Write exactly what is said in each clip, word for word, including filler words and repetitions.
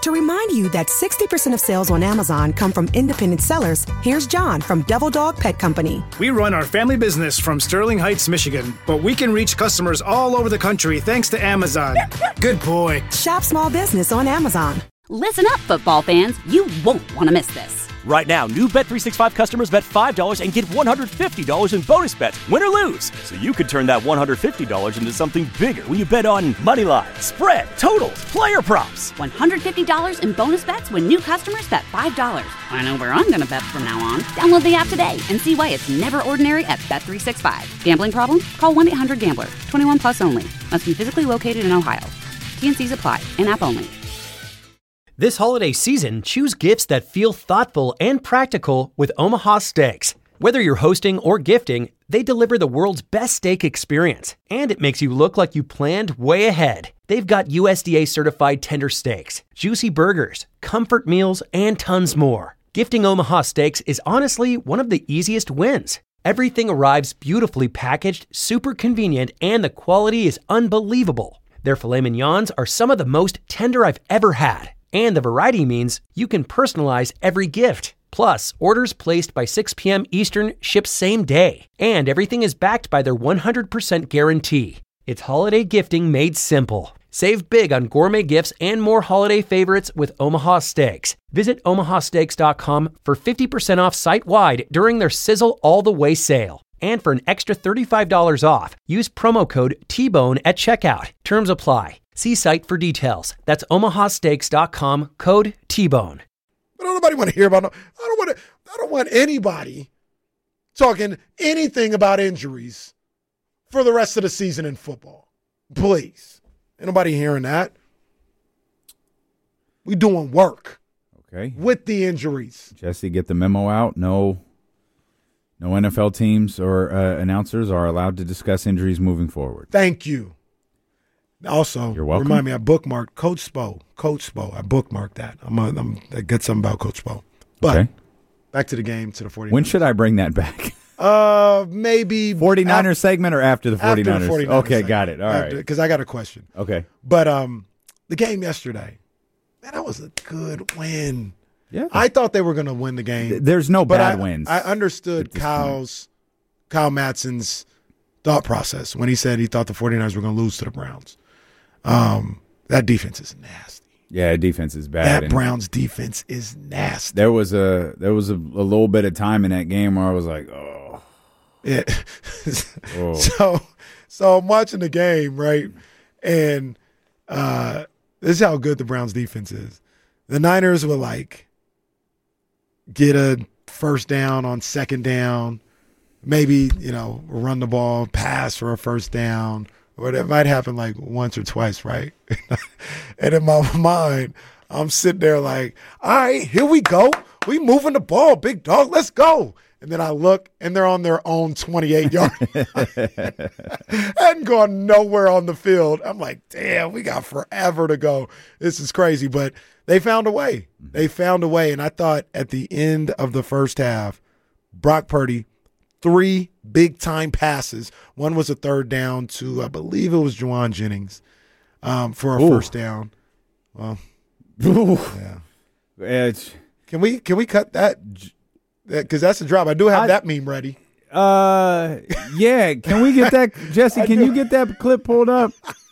To remind you that sixty percent of sales on Amazon come from independent sellers, here's John from Devil Dog Pet Company. We run our family business from Sterling Heights, Michigan, but we can reach customers all over the country thanks to Amazon. Good boy. Shop small business on Amazon. Listen up, football fans. You won't want to miss this. Right now, new Bet three sixty-five customers bet five dollars and get one hundred fifty dollars in bonus bets, win or lose. So you could turn that one hundred fifty dollars into something bigger when you bet on money line, spread, totals, player props. one hundred fifty dollars in bonus bets when new customers bet five dollars. I know where I'm going to bet from now on. Download the app today and see why it's never ordinary at Bet three sixty-five. Gambling problem? Call one eight hundred gambler. twenty-one plus only. Must be physically located in Ohio. T N Cs apply. In-app only. This holiday season, choose gifts that feel thoughtful and practical with Omaha Steaks. Whether you're hosting or gifting, they deliver the world's best steak experience, and it makes you look like you planned way ahead. They've got U S D A-certified tender steaks, juicy burgers, comfort meals, and tons more. Gifting Omaha Steaks is honestly one of the easiest wins. Everything arrives beautifully packaged, super convenient, and the quality is unbelievable. Their filet mignons are some of the most tender I've ever had. And the variety means you can personalize every gift. Plus, orders placed by six p.m. Eastern ship same day. And everything is backed by their one hundred percent guarantee. It's holiday gifting made simple. Save big on gourmet gifts and more holiday favorites with Omaha Steaks. Visit omaha steaks dot com for fifty percent off site-wide during their Sizzle All the Way sale. And for an extra thirty-five dollars off, use promo code T Bone at checkout. Terms apply. See site for details. That's omaha steaks dot com, code T Bone. I don't nobody want to hear about. No, I don't want to. I don't want anybody talking anything about injuries for the rest of the season in football. Please, ain't nobody hearing that. We doing work. Okay. With the injuries. Jesse, get the memo out. No, no N F L teams or uh, announcers are allowed to discuss injuries moving forward. Thank you. Also, You're welcome. Remind me, I bookmarked Coach Spo. Coach Spo. I bookmarked that. I'm, a, I'm I get something about Coach Spo. But okay. Back to the game, to the 49ers. When should I bring that back? Uh, maybe 49ers after, segment or after the 49ers? After the 49ers okay, segment. got it. All right. Because I got a question. Okay. But um, the game yesterday, man, that was a good win. Yeah. I thought they were going to win the game. There's no but bad I, wins. I understood Kyle's, Kyle Matson's thought process when he said he thought the 49ers were going to lose to the Browns. Um, that defense is nasty. Yeah, defense is bad. That and Browns defense is nasty. There was a there was a, a little bit of time in that game where I was like, oh. Yeah. oh. So so I'm watching the game, right? And uh, this is how good the Browns defense is. The Niners will like get a first down on second down, maybe, you know, run the ball, pass for a first down. Or that might happen like once or twice, right? And in my mind, I'm sitting there like, all right, here we go. We moving the ball, big dog. Let's go. And then I look, and they're on their own twenty-eight yard line. Hadn't gone nowhere on the field. I'm like, damn, we got forever to go. This is crazy. But they found a way. They found a way. And I thought at the end of the first half, Brock Purdy, three big-time passes. One was a third down to, I believe it was Juwan Jennings um, for a Ooh. first down. Well, Ooh. yeah. It's, can we can we cut that? Because that's a drop. I do have I, that meme ready. Uh, yeah. Can we get that, Jesse? Can you get that clip pulled up?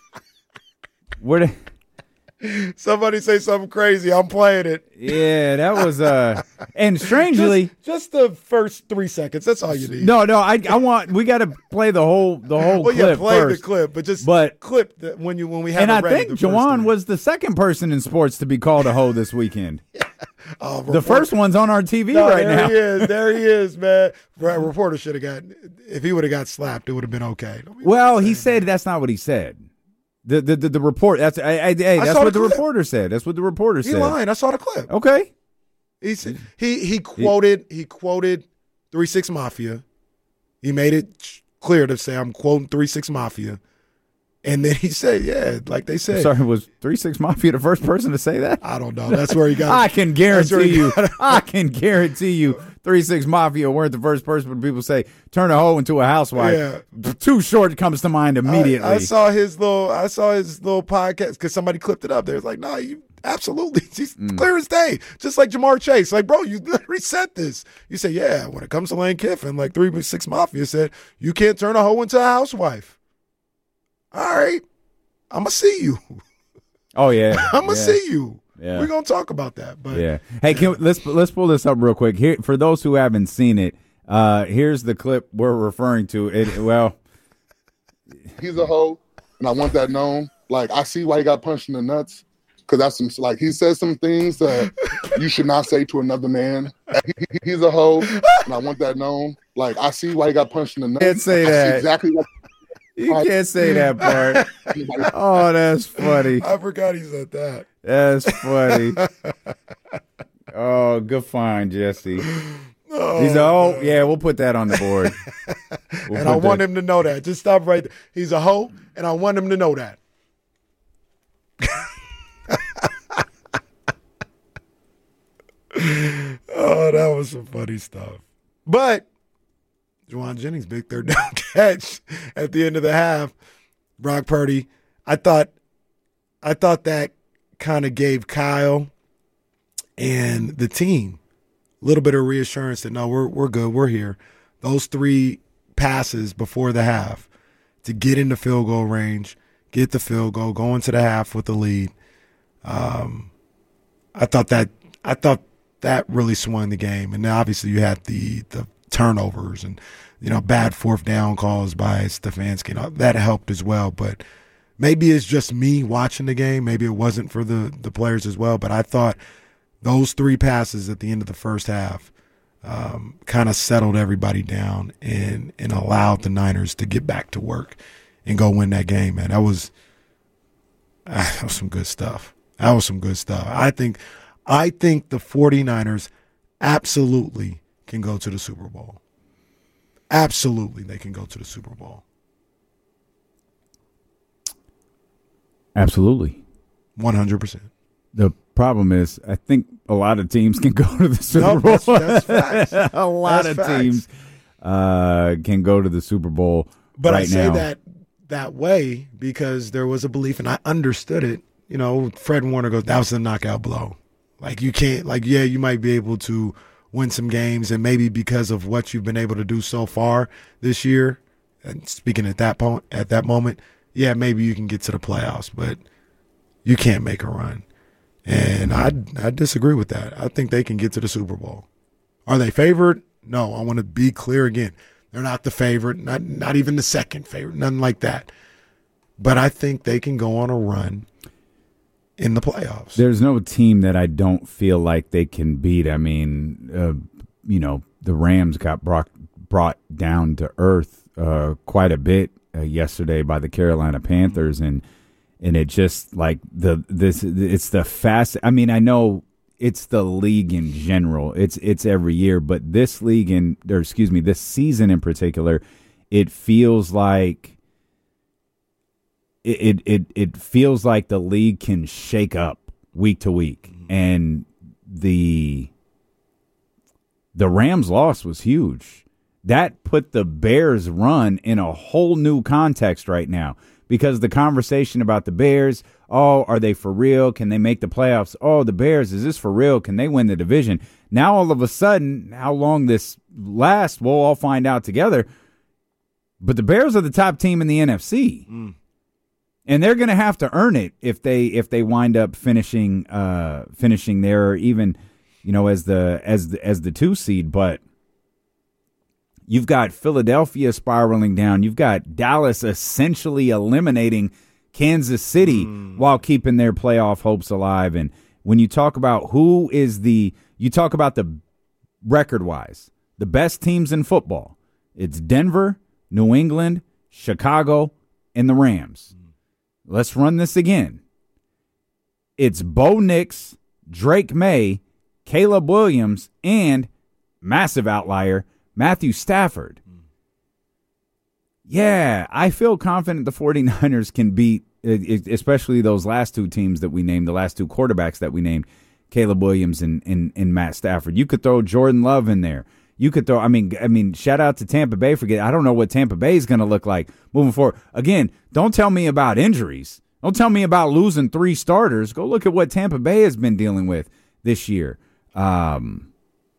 Where the? Somebody say something crazy. I'm playing it. Yeah, that was uh, and strangely, just, just the first three seconds. That's all you need. No, no, I, I want. We got to play the whole, the whole well, clip yeah, play first. the clip, but just but, clip the, when you when we have. And it I ready, think Juwan was the second person in sports to be called a hoe this weekend. yeah. oh, the first one's on our T V no, right there now. There he is. There he is, man. Reporter should have got. If he would have got slapped, it would have been okay. Well, he said that's not what he said. The the the, the report. That's I, I, hey, that's what the, the reporter said. That's what the reporter he said. He lying. I saw the clip. Okay. He he he quoted he quoted three six Mafia. He made it clear to say I'm quoting three six Mafia, and then he said, "Yeah, like they said." Sorry, was three six Mafia the first person to say that? I don't know. That's where he got. I can guarantee you. Got I can guarantee you. three six Mafia weren't the first person when people say turn a hoe into a housewife. Yeah. Too Short comes to mind immediately. I, I saw his little I saw his little podcast because somebody clipped it up. They was like, "No, nah, you Absolutely. He's Mm. clear as day. Just like Jamar Chase. Like, bro, you literally said this. You say, yeah, when it comes to Lane Kiffin, like three six Mafia said, you can't turn a hoe into a housewife. All right. I'm going to see you. Oh, yeah. I'm going to yeah. see you. Yeah. We're going to talk about that. But Yeah. Hey, can, let's let's pull this up real quick. Here, for those who haven't seen it, uh, here's the clip we're referring to. It Well, he's a hoe, and I want that known. Like, I see why he got punched in the nuts. Because that's some, like, he says some things that you should not say to another man. He, he, he's a hoe, and I want that known. Like, I see why he got punched in the nuts. Can't say I that. See exactly what. you can't say that part. Oh, that's funny. I forgot he said that. That's funny. Oh, good find, Jesse. Oh, He's a hoe. Yeah, we'll put that on the board. We'll and I put want that- him to know that. Just stop right there. He's a hoe, and I want him to know that. Oh, that was some funny stuff. But Juwan Jennings, big third down catch at the end of the half. Brock Purdy, I thought, I thought that kind of gave Kyle and the team a little bit of reassurance that no, we're we're good, we're here. Those three passes before the half to get into field goal range, get the field goal, go into the half with the lead. Um, I thought that I thought that really swung the game, and then obviously you had the the turnovers and you know bad fourth down calls by Stefanski. That helped as well, but maybe it's just me watching the game. Maybe it wasn't for the the players as well. But I thought those three passes at the end of the first half um, kind of settled everybody down and and allowed the Niners to get back to work and go win that game. Man, that was that was some good stuff. That was some good stuff. I think I think the 49ers absolutely can go to the Super Bowl. Absolutely, they can go to the Super Bowl. Absolutely. one hundred percent. The problem is, I think a lot of teams can go to the Super No, Bowl. that's, that's facts. a lot That's of facts. teams uh, can go to the Super Bowl But right I say now. that that way because there was a belief, and I understood it. You know, Fred Warner goes, that was a knockout blow. Like, you can't, like, yeah, you might be able to win some games, and maybe because of what you've been able to do so far this year, and speaking at that point, at that moment, yeah, maybe you can get to the playoffs, but you can't make a run. And I I disagree with that. I think they can get to the Super Bowl. Are they favored? No, I want to be clear again. They're not the favorite, not not even the second favorite, nothing like that. But I think they can go on a run in the playoffs. There's no team that I don't feel like they can beat. I mean, uh, you know, the Rams got brought, brought down to earth uh, quite a bit uh, yesterday by the Carolina Panthers, and and it just like the this it's the fast. I mean, I know it's the league in general. It's it's every year, but this league in or excuse me, this season in particular, it feels like. It, it it feels like the league can shake up week to week, and the the Rams loss was huge. That put the Bears' run in a whole new context right now, because the conversation about the Bears, oh, are they for real? Can they make the playoffs? Oh, the Bears, is this for real? Can they win the division? Now all of a sudden, how long this lasts, we'll all find out together. But the Bears are the top team in the N F C. Mm. And they're going to have to earn it if they if they wind up finishing uh, finishing there, or even, you know, as the as the as the two seed. But you've got Philadelphia spiraling down. You've got Dallas essentially eliminating Kansas City mm. while keeping their playoff hopes alive. And when you talk about who is the you talk about the record wise, the best teams in football, it's Denver, New England, Chicago, and the Rams. Let's run this again. It's Bo Nix, Drake May, Caleb Williams, and massive outlier, Matthew Stafford. Yeah, I feel confident the 49ers can beat, especially those last two teams that we named, the last two quarterbacks that we named, Caleb Williams and, and, and Matt Stafford. You could throw Jordan Love in there. You could throw, I mean, I mean, shout out to Tampa Bay. Forget, I don't know what Tampa Bay is going to look like moving forward. Again, don't tell me about injuries. Don't tell me about losing three starters. Go look at what Tampa Bay has been dealing with this year. Um,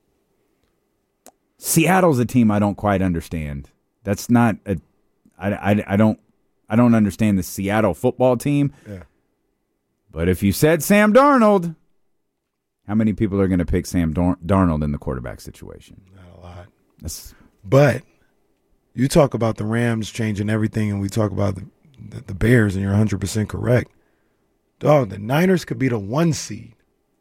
Seattle's a team I don't quite understand. That's not a I, I, I don't I don't understand the Seattle football team. Yeah. But if you said Sam Darnold, how many people are going to pick Sam Dar- Darnold in the quarterback situation? Not a lot. That's, but you talk about the Rams changing everything, and we talk about the, the, the Bears, and you're one hundred percent correct. Dog, the Niners could be the one seed.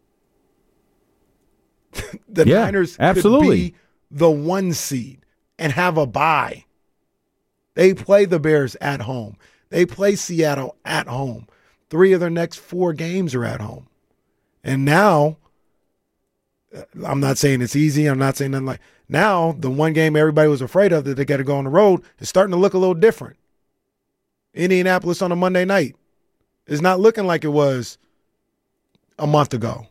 the yeah, Niners absolutely. could be the one seed and have a bye. They play the Bears at home. They play Seattle at home. Three of their next four games are at home. And now, I'm not saying it's easy. I'm not saying nothing like now, the one game everybody was afraid of that they got to go on the road is starting to look a little different. Indianapolis on a Monday night is not looking like it was a month ago.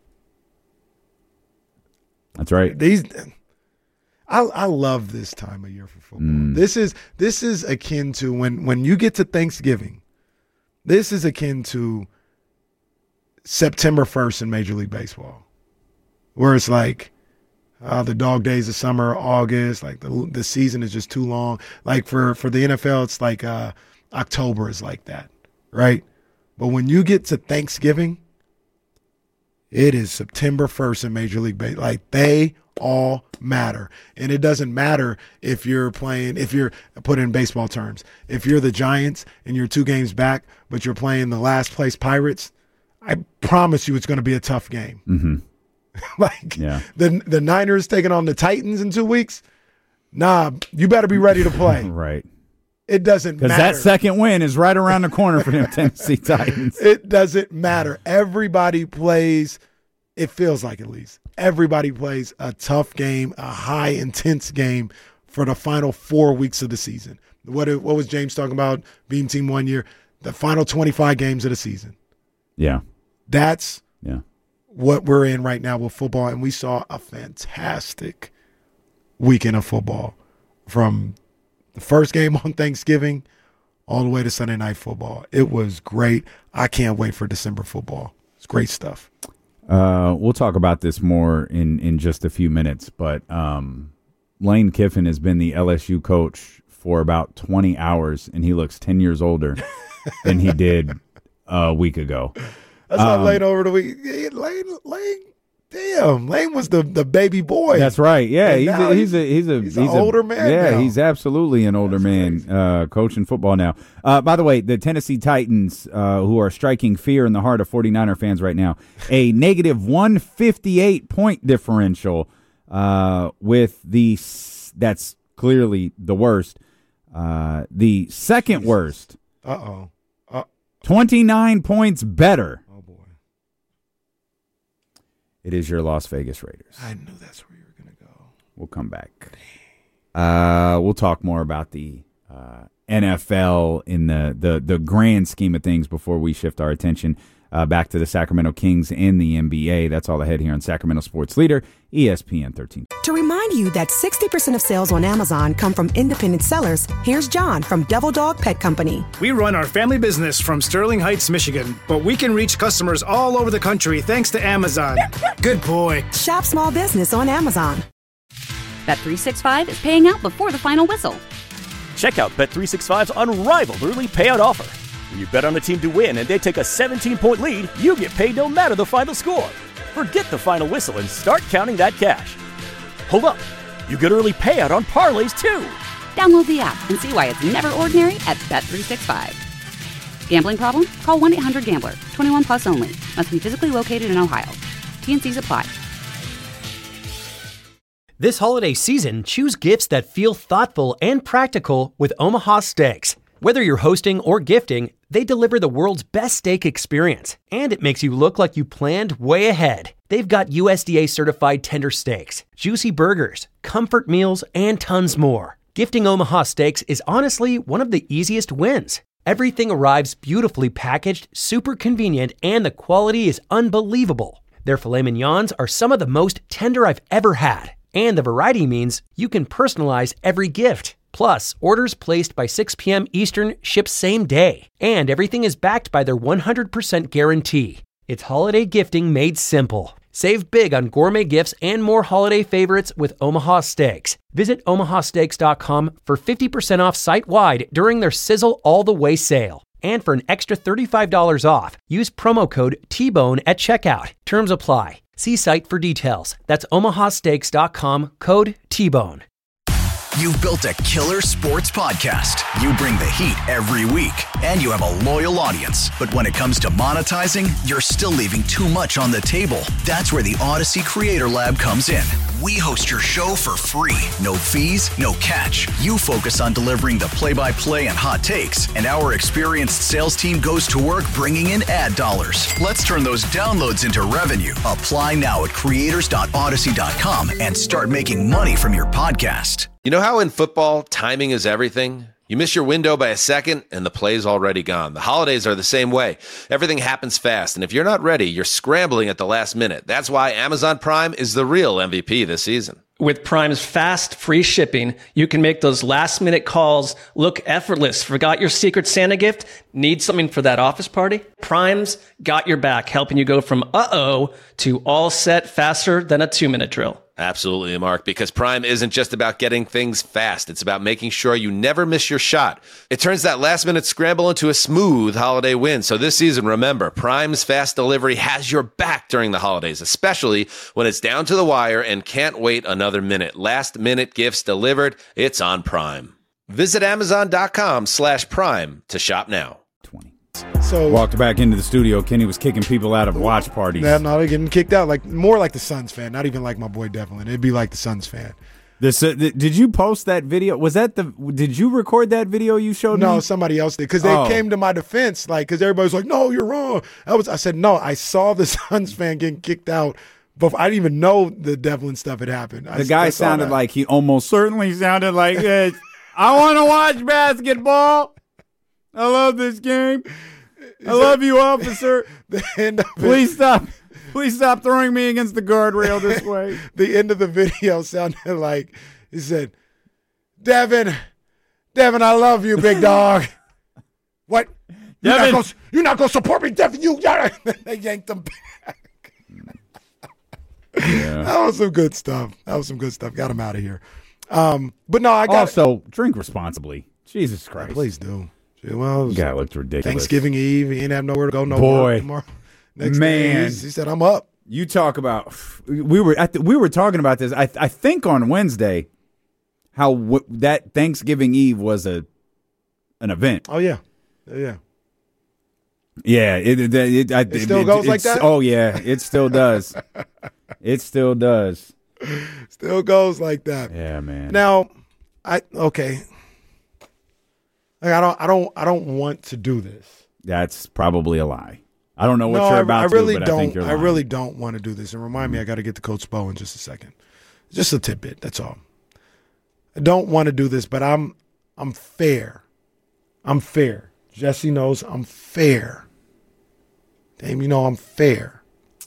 That's right. These I, I love this time of year for football. Mm. This is this is akin to when, when you get to Thanksgiving, this is akin to September first in Major League Baseball, where it's like uh, the dog days of summer, August, like the the season is just too long. Like for, for the N F L, it's like uh, October is like that, right? But when you get to Thanksgiving, it is September first in Major League Baseball. Like they all matter. And it doesn't matter if you're playing, if you're put in baseball terms, if you're the Giants and you're two games back, but you're playing the last place Pirates, I promise you it's going to be a tough game. Mm-hmm. like yeah. the the Niners taking on the Titans in two weeks. Nah, you better be ready to play. Right. It doesn't matter. Because that second win is right around the corner for them Tennessee Titans. It doesn't matter. Everybody plays, it feels like at least, everybody plays a tough game, a high, intense game for the final four weeks of the season. What, what was James talking about, Beam Team one year? The final twenty-five games of the season. Yeah. That's yeah. what we're in right now with football, and we saw a fantastic weekend of football from the first game on Thanksgiving all the way to Sunday Night Football. It was great. I can't wait for December football. It's great stuff. Uh, we'll talk about this more in, in just a few minutes, but um, Lane Kiffin has been the L S U coach for about twenty hours, and he looks ten years older than he did a week ago. That's um, not Lane over the week. Lane, Lane, damn, Lane was the, the baby boy. That's right. Yeah, he's a, he's a he's a he's, he's an a, older man. Yeah, now. he's absolutely an older That's man, uh, coaching football now. Uh, by the way, the Tennessee Titans, uh, who are striking fear in the heart of 49er fans right now, a negative one fifty-eight point differential uh, with the that's clearly the worst. Uh, the second worst. Uh oh. Uh twenty-nine points better. Oh boy. It is your Las Vegas Raiders. I knew that's where you were going to go. We'll come back. Uh, we'll talk more about the uh, N F L in the, the, the grand scheme of things before we shift our attention uh, back to the Sacramento Kings and the N B A. That's all ahead here on Sacramento Sports Leader, E S P N thirteen. To remind you that sixty percent of sales on Amazon come from independent sellers, here's John from Devil Dog Pet Company. We run our family business from Sterling Heights, Michigan, but we can reach customers all over the country thanks to Amazon. Good boy. Shop small business on Amazon. Bet three sixty-five is paying out before the final whistle. Check out Bet three sixty-five's unrivaled early payout offer. When you bet on a team to win and they take a seventeen-point lead, you get paid no matter the final score. Forget the final whistle and start counting that cash. Hold up. You get early payout on parlays, too. Download the app and see why it's never ordinary at Bet three sixty-five. Gambling problem? Call one eight hundred gambler. twenty-one plus only. Must be physically located in Ohio. T N Cs apply. This holiday season, choose gifts that feel thoughtful and practical with Omaha Steaks. Whether you're hosting or gifting, they deliver the world's best steak experience, and it makes you look like you planned way ahead. They've got U S D A-certified tender steaks, juicy burgers, comfort meals, and tons more. Gifting Omaha Steaks is honestly one of the easiest wins. Everything arrives beautifully packaged, super convenient, and the quality is unbelievable. Their filet mignons are some of the most tender I've ever had, and the variety means you can personalize every gift. Plus, orders placed by six p.m. Eastern ship same day. And everything is backed by their one hundred percent guarantee. It's holiday gifting made simple. Save big on gourmet gifts and more holiday favorites with Omaha Steaks. Visit omaha steaks dot com for fifty percent off site-wide during their Sizzle All the Way sale. And for an extra thirty-five dollars off, use promo code T-Bone at checkout. Terms apply. See site for details. That's omaha steaks dot com, code T-Bone. You've built a killer sports podcast. You bring the heat every week, and you have a loyal audience. But when it comes to monetizing, you're still leaving too much on the table. That's where the Odyssey Creator Lab comes in. We host your show for free. No fees, no catch. You focus on delivering the play-by-play and hot takes, and our experienced sales team goes to work bringing in ad dollars. Let's turn those downloads into revenue. Apply now at creators dot odyssey dot com and start making money from your podcast. You know how in football, timing is everything? You miss your window by a second, and the play's already gone. The holidays are the same way. Everything happens fast, and if you're not ready, you're scrambling at the last minute. That's why Amazon Prime is the real M V P this season. With Prime's fast, free shipping, you can make those last-minute calls look effortless. Forgot your Secret Santa gift? Need something for that office party? Prime's got your back, helping you go from uh-oh to all set faster than a two-minute drill. Absolutely, Mark, because Prime isn't just about getting things fast. It's about making sure you never miss your shot. It turns that last-minute scramble into a smooth holiday win. So this season, remember, Prime's fast delivery has your back during the holidays, especially when it's down to the wire and can't wait another minute. Last-minute gifts delivered, it's on Prime. Visit amazon.com slash prime to shop now. So walked back into the studio. Kenny was kicking people out of watch parties. Yeah, no, they're getting kicked out. Like more like the Suns fan, not even like my boy Devlin. It'd be like the Suns fan. This uh, th- did you post that video? Was that the? Did you record that video you showed no, me? No, somebody else did because they oh. came to my defense. Like because everybody's like, "No, you're wrong." I was. I said, "No, I saw the Suns fan getting kicked out." But I didn't even know the Devlin stuff had happened. The I, guy I sounded that. like he almost certainly sounded like this. I want to watch basketball. I love this game. I love you, officer. The end of Please it, stop. Please stop throwing me against the guardrail this way. The end of the video sounded like he said, Devin, Devin, I love you, big dog. What? You're Devin. not, gonna, you're not gonna support me, Devin. You They yanked him back. Yeah. That was some good stuff. That was some good stuff. Got him out of here. Um, but no, I got Also, drink responsibly. Jesus Christ. Please do. Well, the guy looked ridiculous. Thanksgiving Eve, he didn't have nowhere to go. No Boy, tomorrow. Next man, day, he said, "I'm up." You talk about we were at the, we were talking about this. I I think on Wednesday, how w- that Thanksgiving Eve was a an event. Oh yeah, yeah, yeah. It it, it, I, it still it, goes it, like that. Oh yeah, it still does. It still does. Still goes like that. Yeah, man. Now, I okay. Like, I don't, I don't, I don't want to do this. That's probably a lie. I don't know what no, you're I, about I really to do, but don't, I think you're lying. I really don't want to do this. And remind mm-hmm. me, I got to get to Coach Spo in just a second. Just a tidbit. That's all. I don't want to do this, but I'm, I'm fair. I'm fair. Jesse knows I'm fair. Dame, you know I'm fair.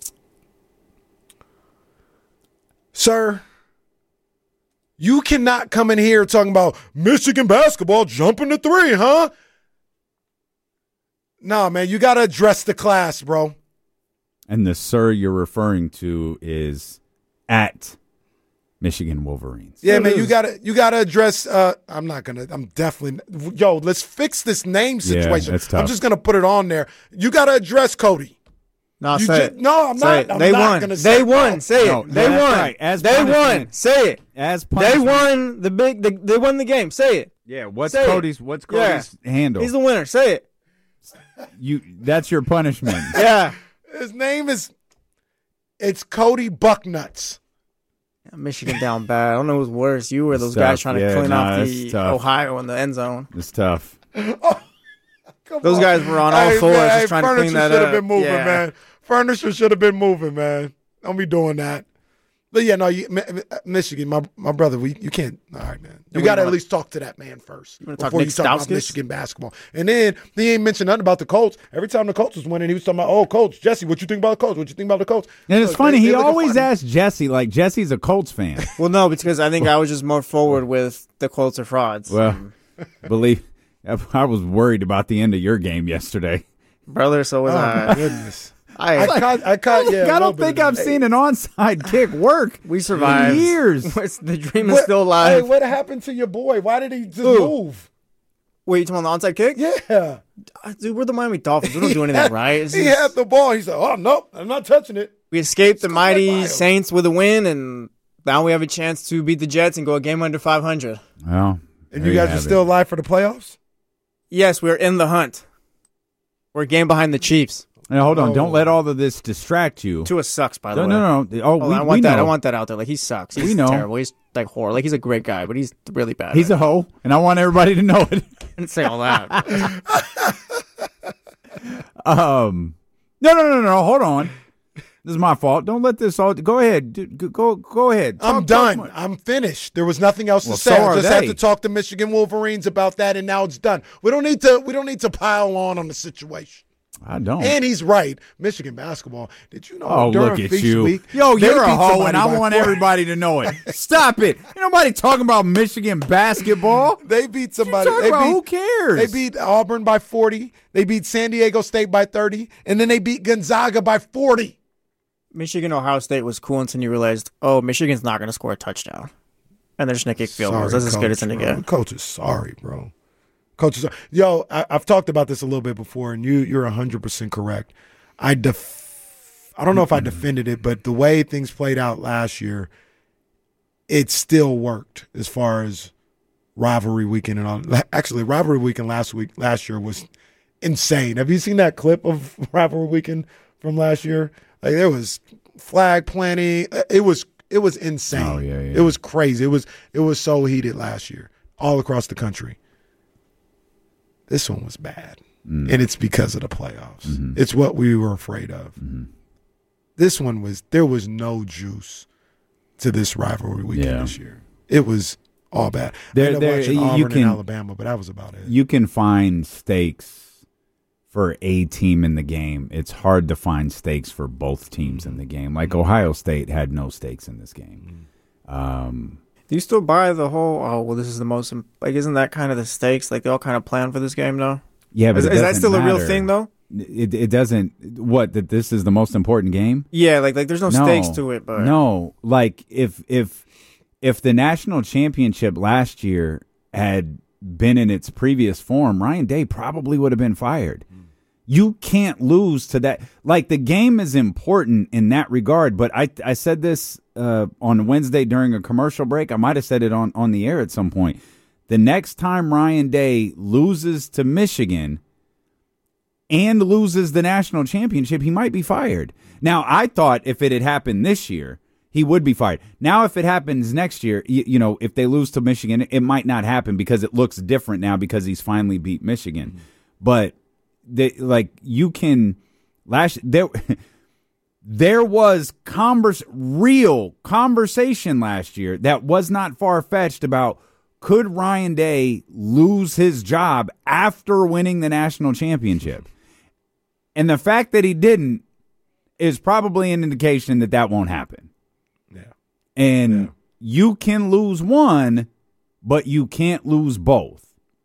Sir, you cannot come in here talking about Michigan basketball jumping to three, huh? No, man, you got to address the class, bro. And the sir you're referring to is at Michigan Wolverines. Yeah, man, you got to you got to address uh, I'm not going to I'm definitely Yo, let's fix this name situation. Yeah, that's tough. I'm just going to put it on there. You got to address Cody. No, you say just, it. No, I'm say not. It. I'm they not won. gonna say They won. no. Say it. No, they that's won. right. As they punishment. won. Say it. As they punishment. won the big. The, they won the game. Say it. Yeah. What's say Cody's? It. What's Cody's yeah. handle? He's the winner. Say it. You. That's your punishment. Yeah. His name is. It's Cody Bucknuts. Yeah, Michigan down bad. I don't know who's worse. You or those It's guys tough. trying to Yeah, clean nah, off that's the tough. Ohio in the end zone. It's tough. Oh, those on. guys were on all hey, fours man, just hey, trying to clean that up. Furniture should have up. been moving, yeah. man. Furniture should have been moving, man. Don't be doing that. But yeah, no, you, Michigan, my my brother, we you can't. All right, man. You got to at least talk to that man first you before you talk about Michigan basketball. And then he ain't mentioned nothing about the Colts. Every time the Colts was winning, he was talking about, oh, Colts, Jesse, what you think about the Colts? What you think about the Colts? And it's so funny, they, he they always funny. asks Jesse, like Jesse's a Colts fan. Well, no, because I think I was just more forward with the Colts are frauds. Well, believe I was worried about the end of your game yesterday, brother. So was oh, I. My goodness. I, I, caught, I, caught, yeah, I don't think I've seen an onside kick work. We survived. In years. The dream is what, still alive. Hey, what happened to your boy? Why did he just Ooh. move? Wait, you talking about the onside kick? Yeah. Dude, we're the Miami Dolphins. We don't do anything right. It's he just, had the ball. He said, oh, nope, I'm not touching it. We escaped the mighty Saints with a win, and now we have a chance to beat the Jets and go a game under five hundred. Well, and you guys are still alive for the playoffs? Yes, we're in the hunt. We're a game behind the Chiefs. Now, hold on. Oh. Don't let all of this distract you. Tua sucks, by the no, way. No, no, no. Oh, oh we, I want we that. know. I want that out there. Like, he sucks. He's we know. terrible. He's like horrible. Like, he's a great guy, but he's really bad. He's right a hoe, and I want everybody to know it. I didn't say all that. um, no, no, no, no. Hold on. This is my fault. Don't let this all. Go ahead. Go, go ahead. Talk, I'm done. Talk I'm finished. There was nothing else well, to say. So I just they. had to talk to Michigan Wolverines about that, and now it's done. We don't need to. We don't need to pile on on the situation. I don't. And he's right. Michigan basketball. Did you know? Oh, during look at Feast you. Week, Yo, you're a hoe, and I want four. everybody to know it. Stop it. Ain't nobody talking about Michigan basketball. They beat somebody. They about, beat, who cares? They beat Auburn by forty. They beat San Diego State by thirty. And then they beat Gonzaga by forty. Michigan, Ohio State was cool until you realized, oh, Michigan's not going to score a touchdown. And they're just going to kick field goals. That's as good as it's going to get. Coach is sorry, bro. Coach is sorry. Yo, I, I've talked about this a little bit before, and you, you're one hundred percent correct. I def- I don't know if I defended it, but the way things played out last year, it still worked as far as rivalry weekend and all. Actually, rivalry weekend last week, last year was insane. Have you seen that clip of rivalry weekend from last year? Like, there was flag planting. It was it was insane. Oh, yeah, yeah. It was crazy. It was it was so heated last year, all across the country. This one was bad, mm. and it's because of the playoffs. Mm-hmm. It's what we were afraid of. Mm-hmm. This one was there was no juice to this rivalry weekend yeah. this year. It was all bad. There, I ended up there, watching Auburn you can, and Alabama, but that was about it. You can find stakes for a team in the game. It's hard to find stakes for both teams in the game. Like Ohio State had no stakes in this game. Um, Do you still buy the whole, oh, well, this is the most, like, isn't that kind of the stakes? Like, they all kind of plan for this game, though? Yeah, but Is, it is that still matter. a real thing, though? It it doesn't, what, that this is the most important game? Yeah, like, like there's no, no stakes to it, but. No, like, if if if the national championship last year had been in its previous form, Ryan Day probably would have been fired. You can't lose to that. Like, the game is important in that regard, but I I said this uh, on Wednesday during a commercial break. I might have said it on, on the air at some point. The next time Ryan Day loses to Michigan and loses the national championship, he might be fired. Now, I thought if it had happened this year, he would be fired. Now, if it happens next year, you, you know, if they lose to Michigan, it might not happen because it looks different now because he's finally beat Michigan. Mm-hmm. But They, like you can last there there was converse real conversation last year that was not far-fetched about could Ryan Day lose his job after winning the national championship, and the fact that he didn't is probably an indication that that won't happen. Yeah, and yeah. You can lose one, but you can't lose both.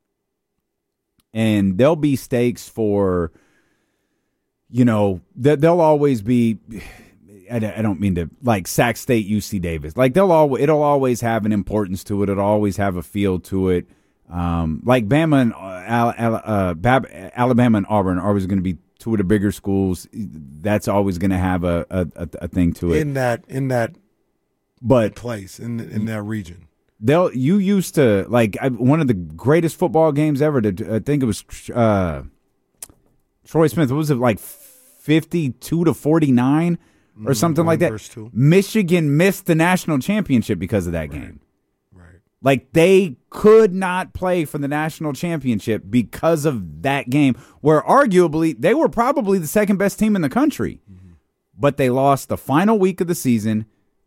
And there'll be stakes for, you know, there'll always be, I don't mean to, like, Sac State, U C Davis. Like, they'll always, it'll always have an importance to it. It'll always have a feel to it. Um, like Bama and uh, Alabama and Auburn are always going to be two of the bigger schools. That's always going to have a, a, a thing to it. In that, in that but, place, in in that region. They'll you used to like I, one of the greatest football games ever. To I think it was uh, Troy Smith. What was it like fifty-two to forty-nine or something like that? Michigan missed the national championship because of that right. game. Right. Like they could not play for the national championship because of that game, where arguably they were probably the second best team in the country, mm-hmm. but they lost the final week of the season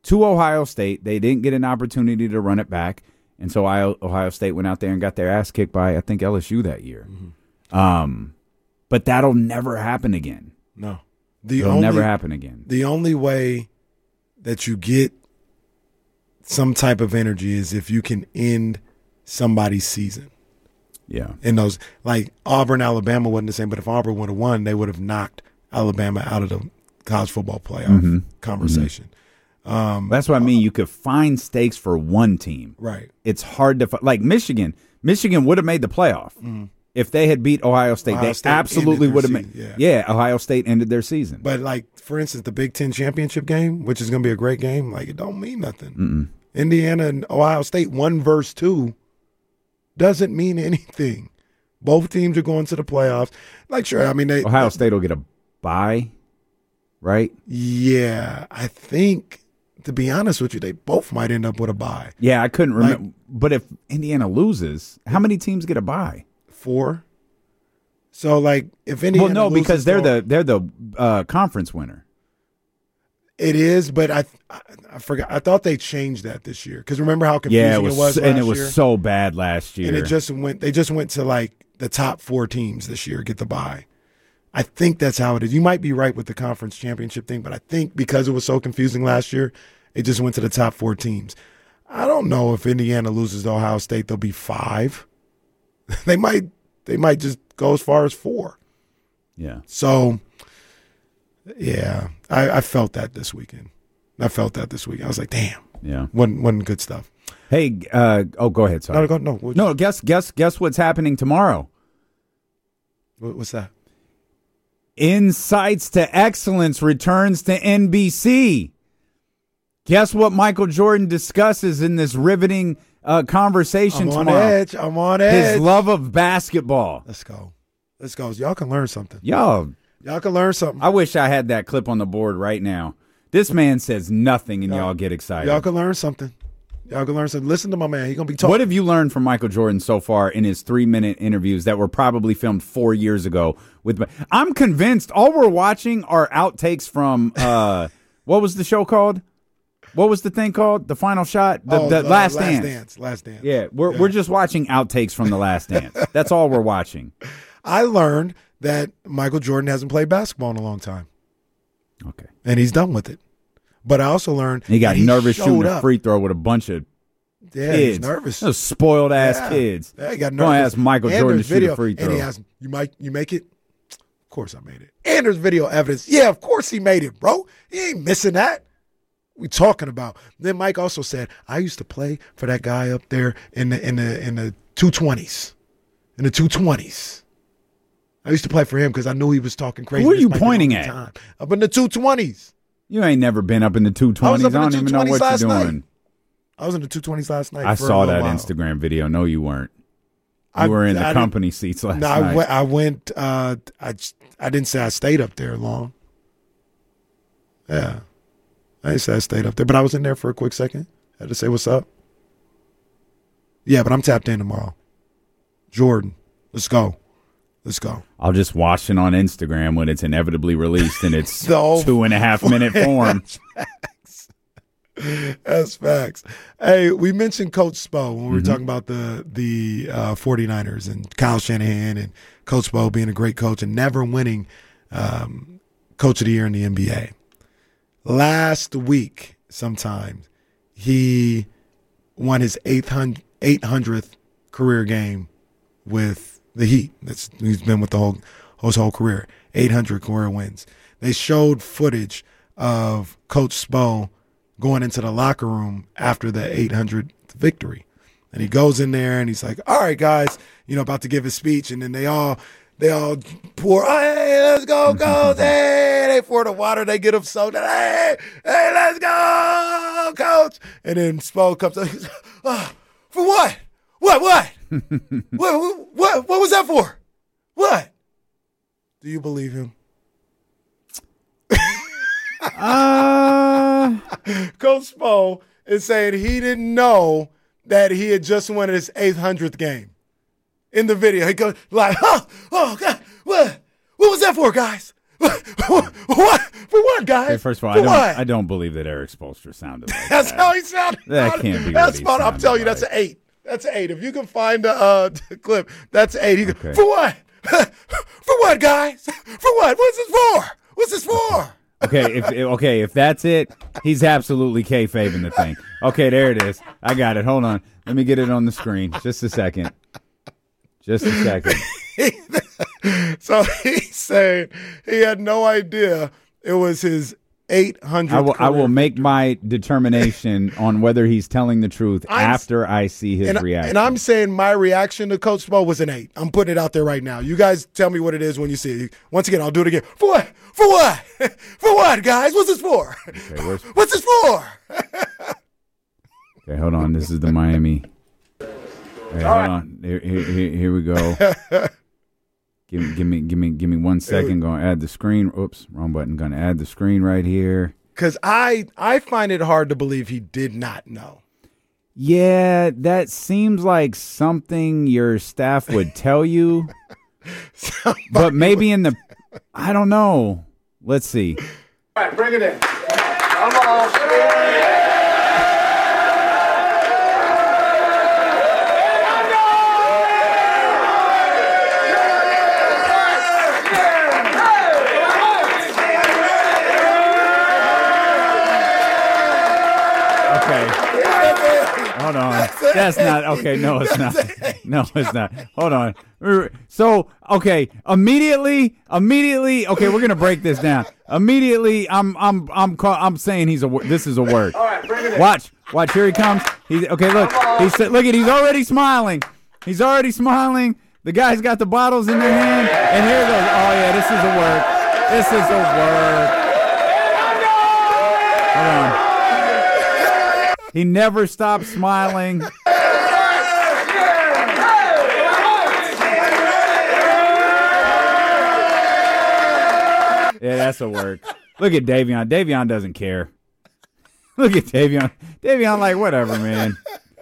to Ohio State. They didn't get an opportunity to run it back, and so Ohio State went out there and got their ass kicked by, I think, L S U that year. Mm-hmm. Um, but that'll never happen again. No. The It'll only, never happen again. The only way that you get some type of energy is if you can end somebody's season. Yeah. In those, like Auburn, Alabama wasn't the same, but if Auburn would have won, they would have knocked Alabama out of the college football playoff mm-hmm. conversation. Mm-hmm. Um, That's what I mean. You could find stakes for one team. Right. It's hard to find. Like Michigan. Michigan would have made the playoff mm-hmm. if they had beat Ohio State. Ohio they State absolutely would have made. Yeah. yeah, Ohio State ended their season. But like, for instance, the Big Ten championship game, which is going to be a great game, like it don't mean nothing. Mm-mm. Indiana and Ohio State, one versus two, doesn't mean anything. Both teams are going to the playoffs. Like, sure, I mean, they, Ohio State will get a bye, right? Yeah, I think, to be honest with you, they both might end up with a bye. Yeah, I couldn't remember. Like, but if Indiana loses, how many teams get a bye? Four. So, like, if Indiana well, no, loses, because they're the they're the uh, conference winner. It is, but I, I I forgot. I thought they changed that this year because remember how confusing yeah, it was, it was last and it was year? so bad last year. And it just went. They just went to like the top four teams this year get the bye. I think that's how it is. You might be right with the conference championship thing, but I think because it was so confusing last year, it just went to the top four teams. I don't know if Indiana loses to Ohio State, they'll be five. they might. They might just go as far as four. Yeah. So. Yeah, I, I felt that this weekend. I felt that this weekend. I was like, damn. Yeah. Wasn't, wasn't good stuff. Hey, uh, oh, go ahead. Sorry. No, go, no. We'll no, guess, guess, guess what's happening tomorrow? What, what's that? Insights to Excellence returns to N B C. Guess what Michael Jordan discusses in this riveting uh, conversation I'm on tomorrow? edge. I'm on edge. His love of basketball. Let's go. Let's go. Y'all can learn something. Y'all. Y'all can learn something. I wish I had that clip on the board right now. This man says nothing, and y'all, y'all get excited. Y'all can learn something. Y'all can learn something. Listen to my man. He's going to be talking. What have you learned from Michael Jordan so far in his three-minute interviews that were probably filmed four years ago? With, I'm convinced all we're watching are outtakes from, uh, what was the show called? What was the thing called? The Final Shot? The, oh, the uh, Last, last Dance. Dance. Last Dance. Yeah, we're, yeah. we're just watching outtakes from The Last Dance. That's all we're watching. I learned that Michael Jordan hasn't played basketball in a long time. Okay. And he's done with it. But I also learned he got he nervous shooting up. a free throw with a bunch of yeah, kids. He's nervous. Those spoiled ass yeah. kids. Yeah, he got nervous. Don't ask Michael and Jordan to shoot video, a free throw. And he asked, you might you make it? Of course I made it. And there's video evidence. Yeah, of course he made it, bro. He ain't missing that. We talking about. Then Mike also said, I used to play for that guy up there in the in the in the two twenties. In the two twenties. I used to play for him because I knew he was talking crazy. Who are you pointing at? Time. Up in the two twenties. You ain't never been up in the two twenties. I, I don't even know what you're doing. Night. I was in the two twenties last night. I for saw that while. Instagram video. No, you weren't. You I, were in the I company seats last no, night. I went. I, went uh, I, I didn't say I stayed up there long. Yeah. I didn't say I stayed up there, but I was in there for a quick second. Had to say what's up. Yeah, but I'm tapped in tomorrow. Jordan, let's go. Let's go. I'll just watch it on Instagram when it's inevitably released in its whole, two and a half minute form. That's facts. That's facts. Hey, we mentioned Coach Spo when we were mm-hmm. talking about the the uh, 49ers and Kyle Shanahan and Coach Spo being a great coach and never winning um, Coach of the Year in the N B A. Last week, sometime, he won his eight hundredth career game with the Heat. That's, he's been with the whole his whole career. eight hundred career wins. They showed footage of Coach Spo going into the locker room after the eight hundredth victory. And he goes in there and he's like, all right, guys, you know, about to give his speech. And then they all they all pour, hey, let's go, Coach. Hey, they pour the water. They get him soaked. Hey, hey, let's go, Coach. And then Spo comes up. He's like, oh, for what? What, what? what, what? What was that for? What? Do you believe him? uh... Coach Spo is saying he didn't know that he had just won his eight hundredth game. In the video, he goes like, oh, oh, God, what? What was that for, guys? what? For what, guys? Okay, first of all, For I don't, what? I don't believe that Eric Spoelstra sounded like That's that. how he sounded. That can't be. That's what he fun. I'm sounded telling you, like. that's an eight. That's an eight. If you can find the uh, clip, that's an eight. He goes, Okay. for what? For what, guys? For what? What's this for? What's this for? Okay, if okay, if that's it, he's absolutely kayfabing the thing. Okay, there it is. I got it. Hold on. Let me get it on the screen. Just a second. Just a second. So he's saying he had no idea it was his eight hundredth I will, I will career. make my determination on whether he's telling the truth I'm- after I see his and, reaction. and I'm saying my reaction to Coach Spo was an eight. I'm putting it out there right now. You guys tell me what it is when you see it. Once again, I'll do it again. For what? For what? For what, guys? What's this for? Okay, where's- What's this for? Okay, hold on. This is the Miami. Okay, hold on. Here, here, here, here we go. Give me, give me, give me, give me one second. Going to add the screen. Oops, wrong button. Going to add the screen right here. Because I, I find it hard to believe he did not know. Yeah, that seems like something your staff would tell you. But maybe in the, I don't know. Let's see. All right, bring it in. Come on. Hold on. That's not okay. No, it's not. No, it's not. Hold on. So, okay, immediately, immediately. Okay, we're gonna break this down. Immediately, I'm, I'm, I'm, call, I'm saying he's a. This is a word. All right, bring it in. Watch, watch. Here he comes. He's okay. Look, he's look at. He's already smiling. He's already smiling. The guy's got the bottles in their hand, and here goes. Oh yeah, this is a word. This is a word. Hold on. He never stopped smiling. Yeah, that's a word. Look at Davion. Davion doesn't care. Look at Davion. Davion like, whatever, man.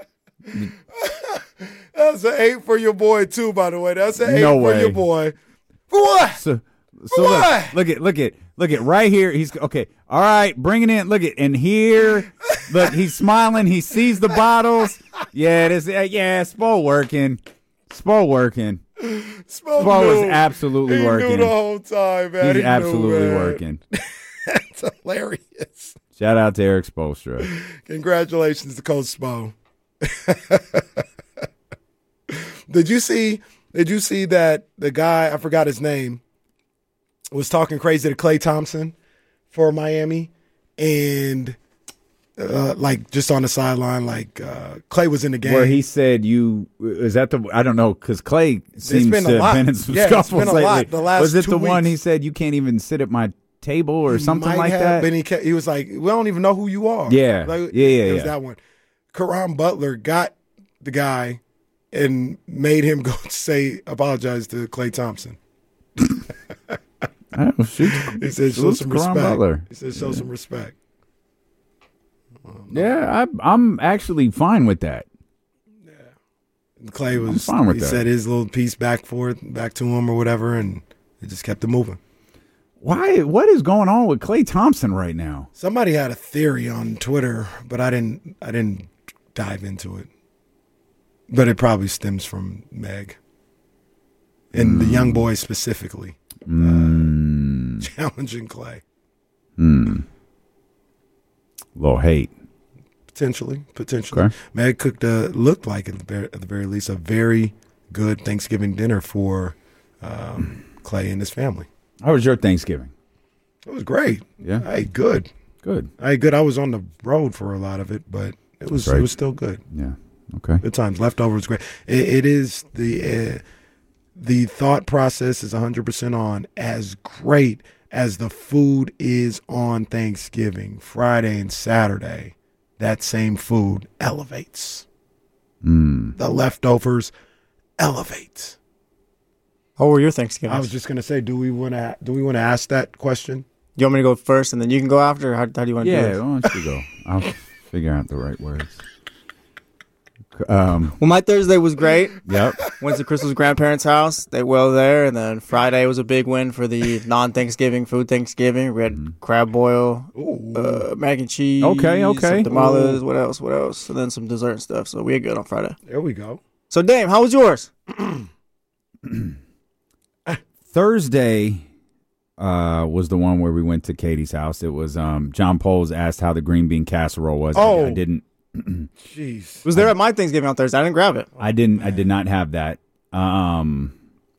That's an eight for your boy, too, by the way. That's an eight No for way. your boy. For what? So, For so what? look, look at, look at, look at right here. He's okay. All right, bring it in. Look at, and here, look, he's smiling. He sees the bottles. Yeah, this, uh, yeah, Spo working. Spo working. Spo, Spo knew. is absolutely he working. Knew the whole time, man. He's He knew, absolutely man. working. That's hilarious. Shout out to Eric Spoelstra. Congratulations to Coach Spo. Did you see? Did you see that the guy, I forgot his name, was talking crazy to Klay Thompson for Miami, and uh, like just on the sideline, like uh, Klay was in the game. Where he said, "You is that the I don't know," because Klay seems been to a lot. have been in some Yeah, it's scuffles been a lately. lot the last was it two the one he weeks. said you can't even sit at my table or He something might like have, that? But he kept, he was like, "We don't even know who you are." Yeah. Like, Yeah, yeah, It was yeah. that one. Karan Butler got the guy and made him go say apologize to Klay Thompson. Oh, shoot. He said, "Show Salute some to Karan respect." Butler. He said, "Show Yeah. some respect." Yeah, I, I'm actually fine with that. Klay was. I'm fine with he that. said his little piece back for it, back to him or whatever, and it just kept it moving. Why? What is going on with Klay Thompson right now? Somebody had a theory on Twitter, but I didn't. I didn't dive into it. But it probably stems from Meg and the young boy specifically Mm. uh, challenging Klay. Mm. Little hate. Potentially, potentially. Okay. Meg cooked a looked like at the, very, at the very least a very good Thanksgiving dinner for um, Klay and his family. How was your Thanksgiving? It was great. Yeah? I ate good. Good. I ate good. I was on the road for a lot of it, but it was That's right. it was still good. Yeah. Okay. Good times. Leftovers great. It, it is the uh, the thought process is one hundred percent on. As great as the food is on Thanksgiving, Friday and Saturday, that same food elevates. Mm. The leftovers elevate. How were your Thanksgivings? I was just gonna say, do we want to do we want to ask that question? You want me to go first, and then you can go after? Or how, how do you want to Yeah, do it? why don't you go? I'll figure out the right words. Um, well, my Thursday was great. Yep. Went to Crystal's grandparents' house. They well there, and then Friday was a big win for the non-Thanksgiving food Thanksgiving. We had mm-hmm. crab boil, uh, mac and cheese. Okay, okay. Some tamales. Ooh. What else? What else? And then some dessert and stuff. So we had good on Friday. There we go. So, Dame, how was yours? Thursday uh, was the one where we went to Katie's house. It was um, John Poles asked how the green bean casserole was. Oh, I, I didn't. Jeez, was there at my Thanksgiving on Thursday? I didn't grab it. I didn't. I did not have that. Um.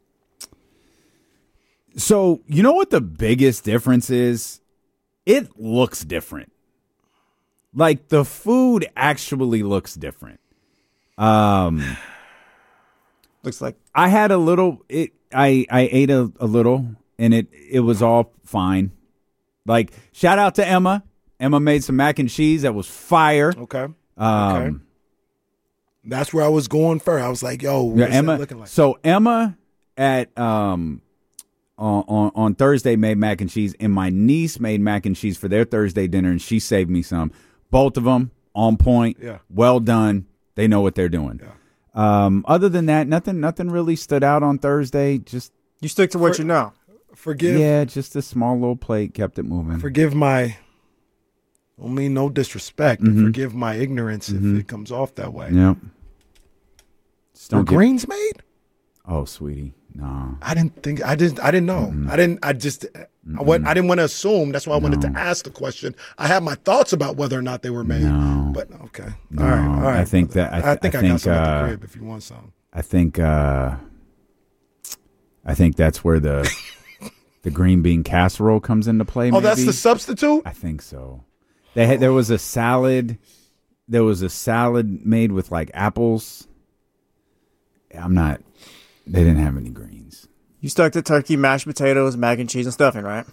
So you know what the biggest difference is? It looks different. Like the food actually looks different. Um. Looks like I had a little. It. I. I ate a, a little, and it. It was all fine. Like shout out to Emma. Emma made some mac and cheese that was fire. Okay. Um, okay. That's where I was going first. I was like, "Yo, what's yeah, Emma." that looking like? So Emma at um on, on on Thursday made mac and cheese, and my niece made mac and cheese for their Thursday dinner, and she saved me some. Both of them on point. Yeah. Well done. They know what they're doing. Yeah. Um, other than that, nothing, nothing really stood out on Thursday. Just you stick to what for, you know. Forgive. Yeah, just a small little plate kept it moving. Forgive my. I don't mean no disrespect. Mm-hmm. Forgive my ignorance mm-hmm. if it comes off that way. Yep. Were get... greens made? Oh, sweetie, no. I didn't think. I didn't. I didn't know. Mm-hmm. I didn't. I just. Mm-hmm. I, went, I didn't want to assume. That's why I no. wanted to ask the question. I have my thoughts about whether or not they were made. No. But okay. No. All right. All right. I think that. I, th- I think I, I think, got some uh, at the crib if you want some. I think. uh I think that's where the the green bean casserole comes into play. Oh, maybe. That's the substitute? I think so. They had, there was a salad. There was a salad made with like apples. I'm not. They didn't have any greens. You stuck to turkey, mashed potatoes, mac and cheese, and stuffing, right?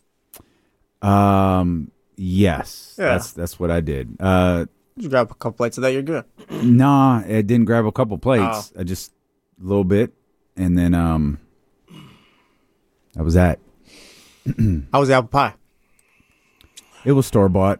Um. Yes. Yeah. That's that's what I did. Uh. You grab a couple plates of that, you're good. Nah, I didn't grab a couple plates. Oh. I just a little bit, and then um. That was that. How was the apple pie? It was store bought.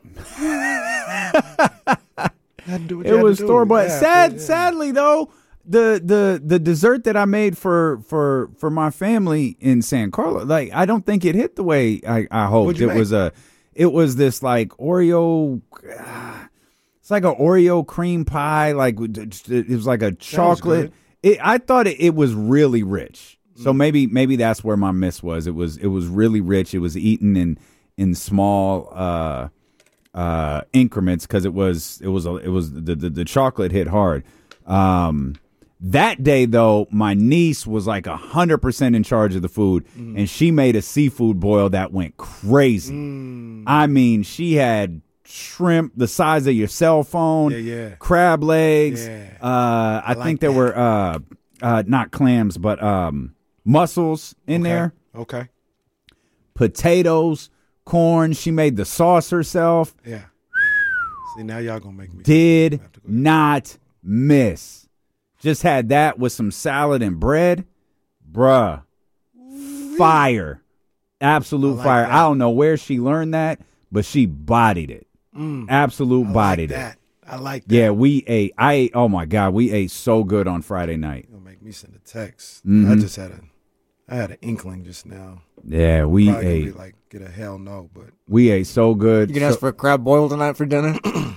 It was store bought. Yeah, Sad, yeah. sadly though, the the the dessert that I made for for for my family in San Carlos, like I don't think it hit the way I I hoped. It make? was a, it was this like Oreo. Uh, it's like an Oreo cream pie. Like it was like a chocolate. It, I thought it, it was really rich. So maybe maybe that's where my miss was. It was it was really rich. It was eaten in in small uh, uh, increments because it was it was a, it was the, the the chocolate hit hard. Um, that day though, my niece was like a hundred percent in charge of the food, mm. and she made a seafood boil that went crazy. Mm. I mean, she had shrimp the size of your cell phone, yeah, yeah. crab legs. Yeah. Uh, I, I like think there that. were uh, uh, not clams, but um. mussels in okay. there. Okay. Potatoes, corn. She made the sauce herself. Yeah. See, now y'all gonna make me. Did not miss. Just had that with some salad and bread. Bruh. Fire. Absolute I like fire. that. I don't know where she learned that, but she bodied it. Mm. Absolute I bodied like it. that. I like that. Yeah, we ate. I ate. Oh my God, we ate so good on Friday night. You'll make me send a text. Mm-hmm. I just had a, I had an inkling just now. Yeah, we Probably gonna ate. be like, get a hell no, but We ate so good. You can so, ask for a crab boil tonight for dinner.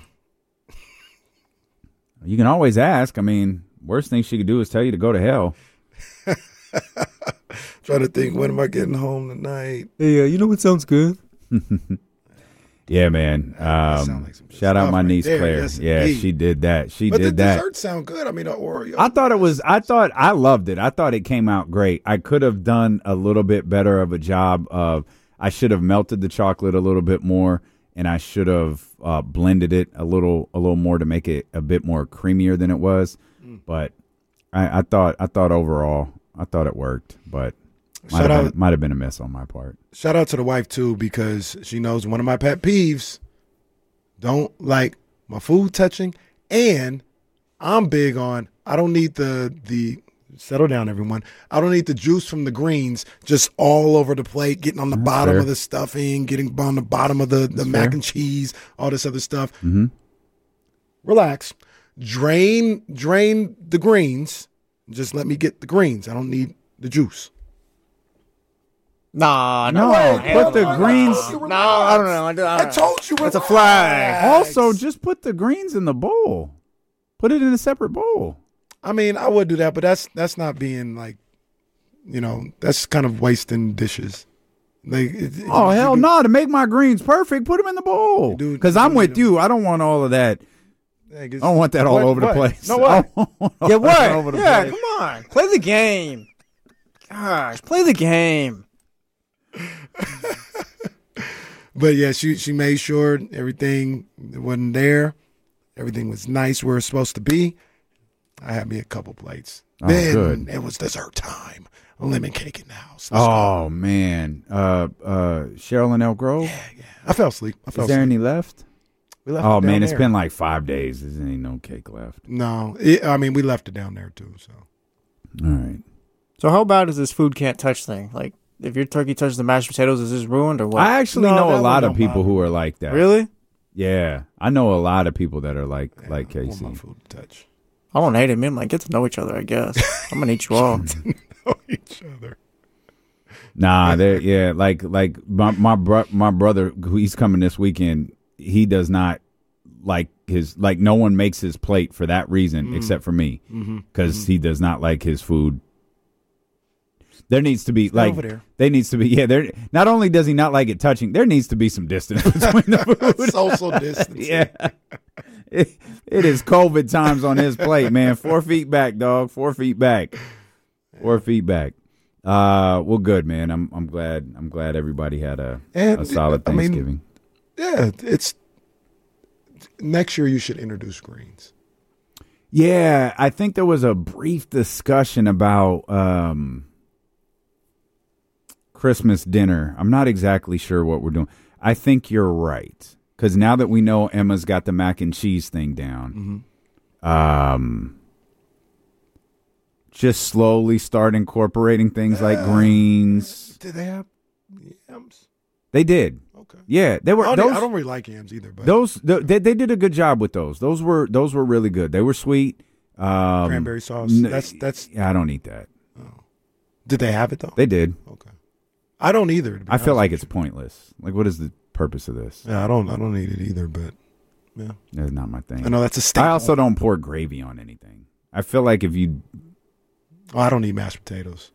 You can always ask. I mean, worst thing she could do is tell you to go to hell. Try to think, when am I getting home tonight? Yeah, you know what sounds good? Yeah, man. Um, like some shout out my right niece there. Claire. Yes, yeah, indeed. she did that. She But did the that. desserts sound good. I mean, the Oreo. I thought it was. I thought I loved it. I thought it came out great. I could have done a little bit better of a job of. I should have melted the chocolate a little bit more, and I should have uh, blended it a little, a little more to make it a bit more creamier than it was. Mm. But I, I thought, I thought overall, I thought it worked. But might Shout have, been, out- might have been a miss on my part. Shout out to the wife too, because she knows one of my pet peeves. Don't like my food touching, and I'm big on. I don't need the the. Settle down, everyone. I don't need the juice from the greens just all over the plate, getting on the That's bottom fair. of the stuffing, getting on the bottom of the, the That's mac fair. and cheese, all this other stuff. Mm-hmm. Relax. drain drain the greens. Just let me get the greens. I don't need the juice. Nah, no, no. put the greens. No, I don't know. I, don't, I, I told you. That's a flag. Also, just put the greens in the bowl. Put it in a separate bowl. I mean, I would do that, but that's that's not being like, you know, that's kind of wasting dishes. Like, it, oh it, hell do, no! To make my greens perfect, put them in the bowl. Because I'm with you. I don't want all of that. I don't want that all what, over what? the place. No what? Yeah, what? Yeah, place. come on. Play the game. Gosh, play the game. But yeah, she she made sure everything wasn't there. Everything was nice where it's supposed to be. I had me a couple plates. Oh, then good. It was dessert time. A lemon cake in the house. Oh man, uh, uh, Cheryl and El Grove. Yeah, yeah. I fell asleep. I fell Is there asleep. any left? We left oh it down man, it's there. been like five days. There's ain't no cake left. No, it, I mean we left it down there too. So all right. So how bad is this food can't touch thing? Like, if your turkey touches the mashed potatoes, is this ruined or what? I actually No, know that a lot one of don't people bother who are like that. Really? Yeah, I know a lot of people that are like yeah, like I want Casey. my food to touch. I don't hate it, man. Like, get to know each other, I guess. I'm gonna eat you all. know each other. Nah, they yeah, like like my my bro, my brother, who he's coming this weekend. He does not like his like no one makes his plate for that reason Mm. except for me Mm-hmm. because he does not like his food. There needs to be like over there. there needs to be yeah. There not only does he not like it touching, there needs to be some distance between the food. Social distance. Yeah, it, it is COVID times on his plate, man. Four feet back, dog. Four feet back. Four feet back. Uh, well, good, man. I'm I'm glad. I'm glad everybody had a And, a solid I mean, Thanksgiving. Yeah, it's next year you should introduce greens. Yeah, I think there was a brief discussion about um, Christmas dinner. I'm not exactly sure what we're doing. I think you're right. Because now that we know Emma's got the mac and cheese thing down, Mm-hmm. um, just slowly start incorporating things like Uh, greens. Did they have yams? They did. Okay. Yeah, they were. I don't, Those, I don't really like yams either, but those th- they they did a good job with those. Those were those were really good. They were sweet. Um, cranberry sauce. n- That's that's. Yeah, I don't eat that. Did they have it though? They did. Okay. I don't either. to be I feel honest like with it's pointless. Like, what is the purpose of this? you. Yeah, I don't. I don't need it either. But yeah, That's not my thing. I know that's a staple. I also don't pour gravy on anything. I feel like if you, Oh, I don't eat mashed potatoes.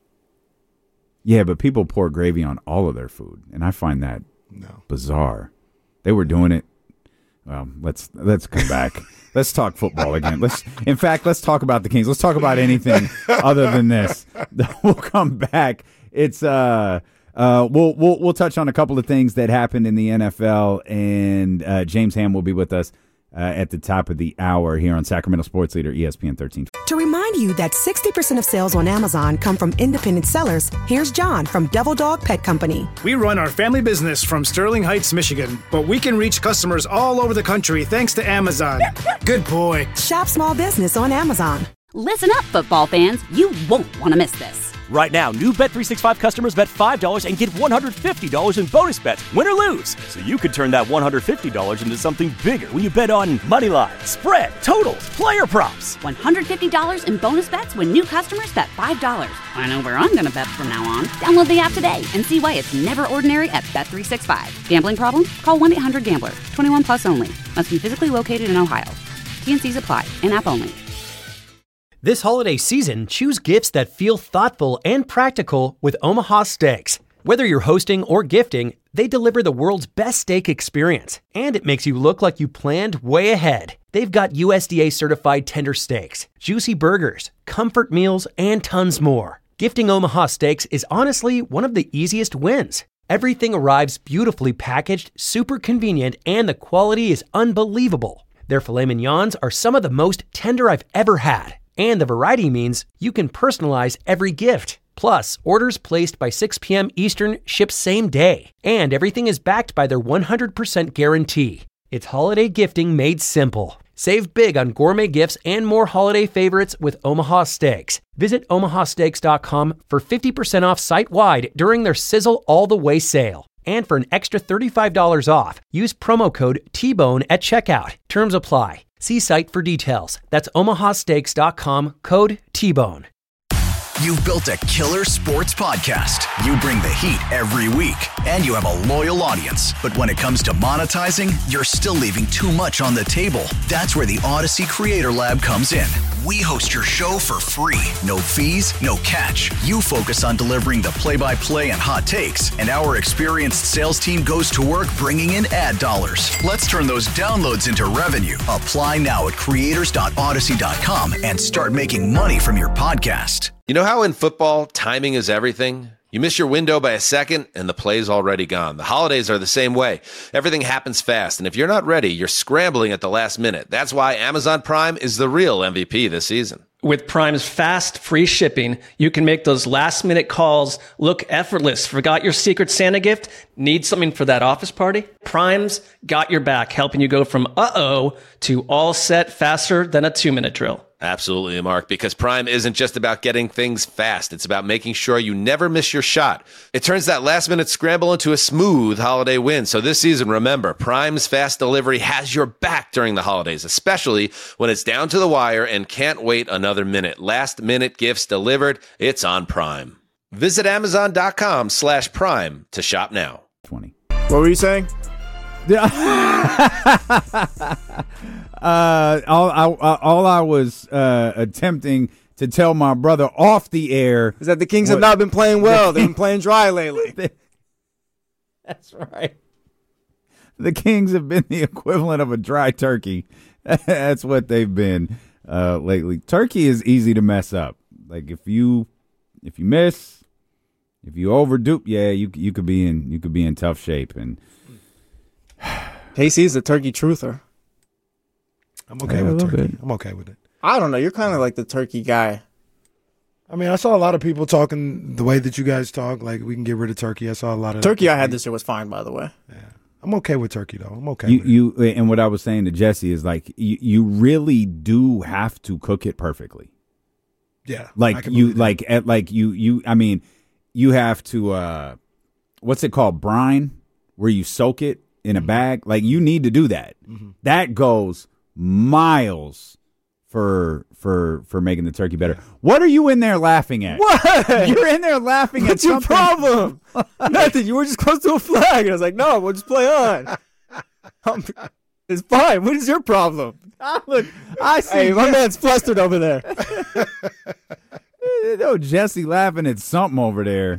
yeah, but people pour gravy on all of their food, and I find that No. bizarre. They were doing it. Well, let's let's come back. Let's talk football again. Let's, in fact, let's talk about the Kings. Let's talk about anything other than this. We'll come back. It's uh, uh, we'll we'll we'll touch on a couple of things that happened in the N F L, and uh, James Ham will be with us uh, at the top of the hour here on Sacramento Sports Leader E S P N thirteen. To remind you that sixty percent of sales on Amazon come from independent sellers, here's John from Devil Dog Pet Company. We run our family business from Sterling Heights, Michigan, but we can reach customers all over the country thanks to Amazon. Good boy. Shop small business on Amazon. Listen up, football fans. You won't want to miss this. Right now, new Bet three sixty-five customers bet five dollars and get one hundred fifty dollars in bonus bets, win or lose. So you could turn that one hundred fifty dollars into something bigger when you bet on money line, spread, totals, player props. one hundred fifty dollars in bonus bets when new customers bet five dollars. I know where I'm going to bet from now on. Download the app today and see why it's never ordinary at Bet three sixty-five. Gambling problem? Call one eight hundred gambler. twenty-one plus only. Must be physically located in Ohio. T N Cs apply. In-app only. This holiday season, choose gifts that feel thoughtful and practical with Omaha Steaks. Whether you're hosting or gifting, they deliver the world's best steak experience, and it makes you look like you planned way ahead. They've got U S D A certified tender steaks, juicy burgers, comfort meals, and tons more. Gifting Omaha Steaks is honestly one of the easiest wins. Everything arrives beautifully packaged, super convenient, and the quality is unbelievable. Their filet mignons are some of the most tender I've ever had. And the variety means you can personalize every gift. Plus, orders placed by six p.m. Eastern ship same day. And everything is backed by their one hundred percent guarantee. It's holiday gifting made simple. Save big on gourmet gifts and more holiday favorites with Omaha Steaks. Visit omaha steaks dot com for fifty percent off site-wide during their Sizzle All the Way sale. And for an extra thirty-five dollars off, use promo code T-Bone at checkout. Terms apply. See site for details. That's omaha steaks dot com, code T-Bone. You've built a killer sports podcast. You bring the heat every week, and you have a loyal audience. But when it comes to monetizing, you're still leaving too much on the table. That's where the Odyssey Creator Lab comes in. We host your show for free. No fees, no catch. You focus on delivering the play-by-play and hot takes, and our experienced sales team goes to work bringing in ad dollars. Let's turn those downloads into revenue. Apply now at creators dot odyssey dot com and start making money from your podcast. You know how in football, timing is everything? You miss your window by a second, and the play's already gone. The holidays are the same way. Everything happens fast, and if you're not ready, you're scrambling at the last minute. That's why Amazon Prime is the real M V P this season. With Prime's fast, free shipping, you can make those last-minute calls look effortless. Forgot your Secret Santa gift? Need something for that office party? Prime's got your back, helping you go from uh-oh to all set faster than a two-minute drill. Absolutely, Mark, because Prime isn't just about getting things fast. It's about making sure you never miss your shot. It turns that last-minute scramble into a smooth holiday win. So this season, remember, Prime's fast delivery has your back during the holidays, especially when it's down to the wire and can't wait another minute. Last-minute gifts delivered. It's on Prime. Visit amazon.com slash prime to shop now. twenty. What were you saying? Uh, all I all I was uh, attempting to tell my brother off the air is that the Kings what, have not been playing well. They've been playing dry lately. That's right. The Kings have been the equivalent of a dry turkey. That's what they've been uh, lately. Turkey is easy to mess up. Like if you if you miss, if you overdo, yeah, you you could be in you could be in tough shape. And K C's the turkey truther. I'm okay with turkey. It. I'm okay with it. I don't know. You're kind of like the turkey guy. I mean, I saw a lot of people talking the way that you guys talk, like we can get rid of turkey. I saw a lot of turkey. I had this year was fine, by the way. Yeah, I'm okay with turkey though. I'm okay. You, with it. you and what I was saying to Jesse is like you, you really do have to cook it perfectly. Yeah, like you like at, like you you. I mean, you have to. uh What's it called? Brine, where you soak it in a bag. Like you need to do that. Mm-hmm. That goes miles for for for making the turkey better. What are you in there laughing at? What? You're in there laughing What's at your something. problem? Nothing. You were just close to a flag. And I was like, no, we'll just play on. Um, it's fine. What is your problem? I look, I see. Hey, my man's flustered over there. No, Jesse laughing at something over there.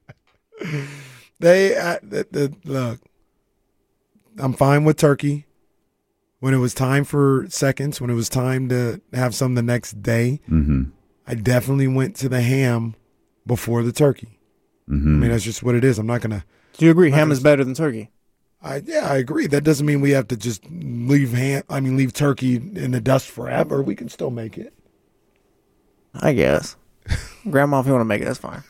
They uh, the, the, look. I'm fine with turkey. When it was time for seconds, when it was time to have some the next day, mm-hmm. I definitely went to the ham before the turkey. Mm-hmm. I mean, that's just what it is. I'm not gonna. Do you agree ham gonna, is better than turkey? I yeah, I agree. That doesn't mean we have to just leave ham. I mean, leave turkey in the dust forever. We can still make it. I guess. Grandma, if you want to make it, that's fine.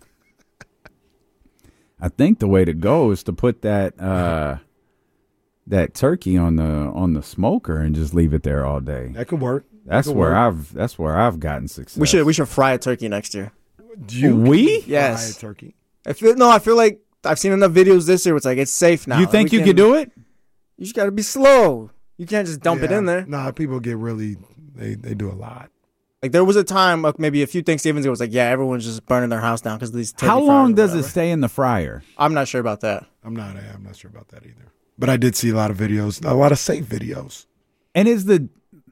I think the way to go is to put that. Uh, that turkey on the on the smoker and just leave it there all day. That could work. That's could where work. I've that's where I've gotten success. We should we should fry a turkey next year. Do you we? Yes. Fry a turkey. I feel no, I feel like I've seen enough videos this year where it's like it's safe now. You think we you can, could do it? You just gotta be slow. You can't just dump yeah. it in there. Nah, people get really they, they do a lot. Like there was a time, like maybe a few Thanksgivings, it was like, yeah, everyone's just burning their house down because of these. How long does it stay in the fryer? I'm not sure about that. I'm not. I'm not sure about that either. But I did see a lot of videos, a lot of safe videos. And is the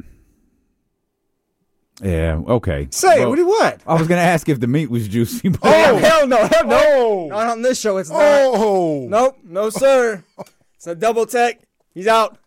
yeah okay? Say well, what? Do what? I was gonna ask if the meat was juicy. But oh hell no! Hell no! Oh. Not on this show. It's not. Oh nope, no sir. It's a double tech. He's out.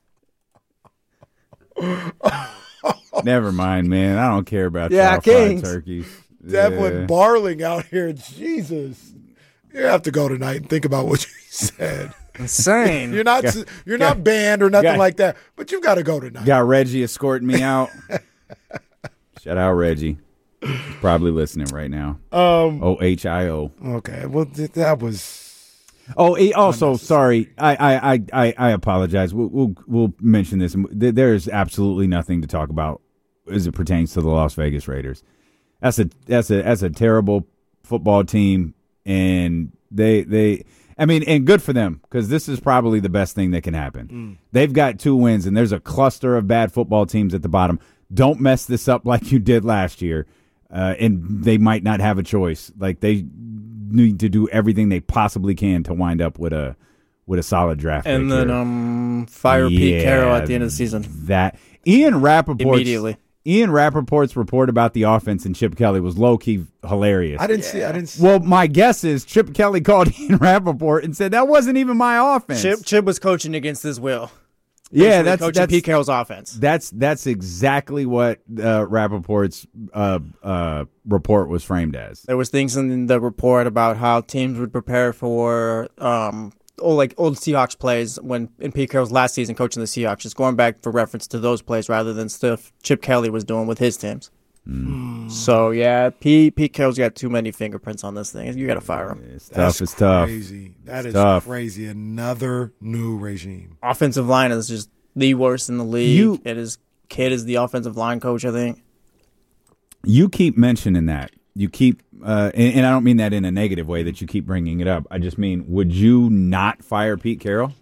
Never mind, man. I don't care about yeah, y'all Kings. fried turkeys. Devlin yeah. Barling out here. Jesus, you have to go tonight and think about what you said. Insane. You're not. Got, you're got, not banned or nothing got, like that. But you've got to go tonight. Got Reggie escorting me out. Shout out Reggie. He's probably listening right now. Um. O H I O. Okay. Well, th- that was. Oh, also sorry. I I I I, I apologize. We'll, we'll we'll mention this. There is absolutely nothing to talk about as it pertains to the Las Vegas Raiders. That's a that's a that's a terrible football team, and they they I mean, and good for them because this is probably the best thing that can happen. Mm. They've got two wins, and there's a cluster of bad football teams at the bottom. Don't mess this up like you did last year, uh, and they might not have a choice. Like they need to do everything they possibly can to wind up with a with a solid draft. And then here. um, fire yeah, Pete Carroll at the end of the season. That Ian Rappaport's, immediately. Ian Rappaport's report about the offense and Chip Kelly was low-key hilarious. I didn't yeah. see I didn't see. Well, my guess is Chip Kelly called Ian Rappaport and said, that wasn't even my offense. Chip, Chip was coaching against his will. Yeah, that's coaching that's, Pete Carroll's offense. That's that's exactly what uh, Rappaport's uh, uh, report was framed as. There was things in the report about how teams would prepare for um, old, like old Seahawks plays when in Pete Carroll's last season coaching the Seahawks, just going back for reference to those plays rather than stuff Chip Kelly was doing with his teams. Mm. So yeah, Pete Pete Carroll's got too many fingerprints on this thing. You got to fire him. It's tough. It's tough. Crazy. That it's is tough. crazy. Another new regime. Offensive line is just the worst in the league. You, and his kid is the offensive line coach, I think. You keep mentioning that. You keep, uh, and, and I don't mean that in a negative way that you keep bringing it up. I just mean, would you not fire Pete Carroll?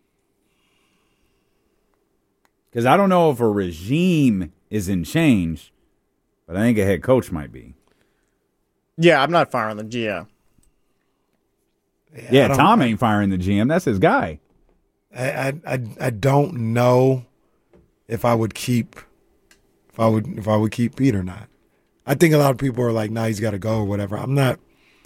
Because I don't know if a regime is in change, but I think a head coach might be. Yeah, I'm not firing the G M. Yeah, yeah Tom ain't firing the G M. That's his guy. I, I I don't know if I would keep if I would if I would keep Pete or not. I think a lot of people are like, "Nah, he's got to go" or whatever. I'm not.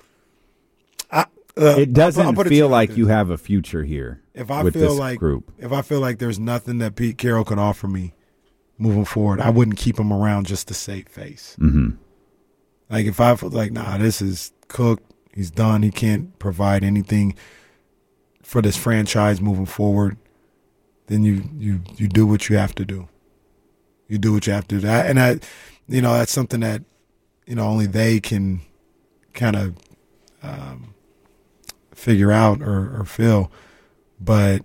I, uh, it doesn't I'll put, I'll feel like you have a future here. If I with feel this like group. if I feel like there's nothing that Pete Carroll can offer me moving forward, I wouldn't keep him around just to save face. Mm-hmm. Like if I feel like, nah, this is cooked. He's done. He can't provide anything for this franchise moving forward, then you you you do what you have to do. You do what you have to do. And I, you know, that's something that, you know, only they can kind of um, figure out or, or feel. But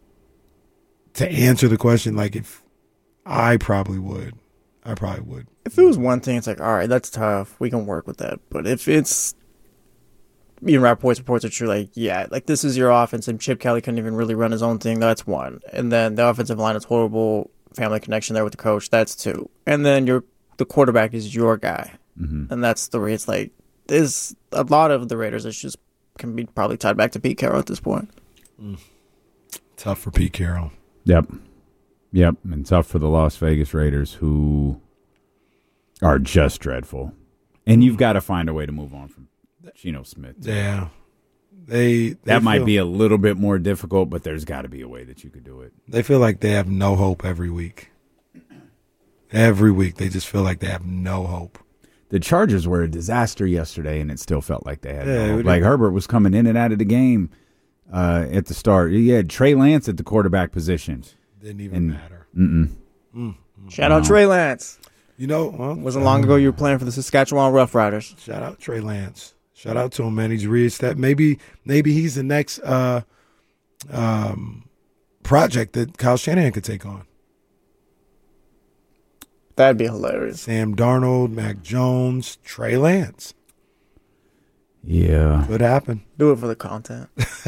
to answer the question, like if I probably would, I probably would. If it was one thing, it's like, all right, that's tough. We can work with that. But if it's Ian Rappaport's reports are true, like, yeah, like this is your offense, and Chip Kelly couldn't even really run his own thing. That's one. And then the offensive line is horrible. Family connection there with the coach. That's two. And then your the quarterback is your guy, mm-hmm. and that's three. It's like there's a lot of the Raiders. It's just can be probably tied back to Pete Carroll at this point. Mm. Tough for Pete Carroll. Yep, yep, and tough for the Las Vegas Raiders, who are just dreadful. And you've got to find a way to move on from Geno Smith. Yeah. They, they That might feel, be a little bit more difficult, but there's got to be a way that you could do it. They feel like they have no hope every week. Every week, they just feel like they have no hope. The Chargers were a disaster yesterday, and it still felt like they had yeah, no hope. Like Herbert was coming in and out of the game uh, at the start. He had Trey Lance at the quarterback position. Didn't even and, matter. Mm-mm. Mm, mm. Shout out Trey Lance. You know, well, wasn't long ago you were playing for the Saskatchewan Roughriders. Shout out Trey Lance. Shout out to him, man. He's reached that. Maybe, maybe he's the next uh, um, project that Kyle Shanahan could take on. That'd be hilarious. Sam Darnold, Mac Jones, Trey Lance. Yeah, could happen. Do it for the content.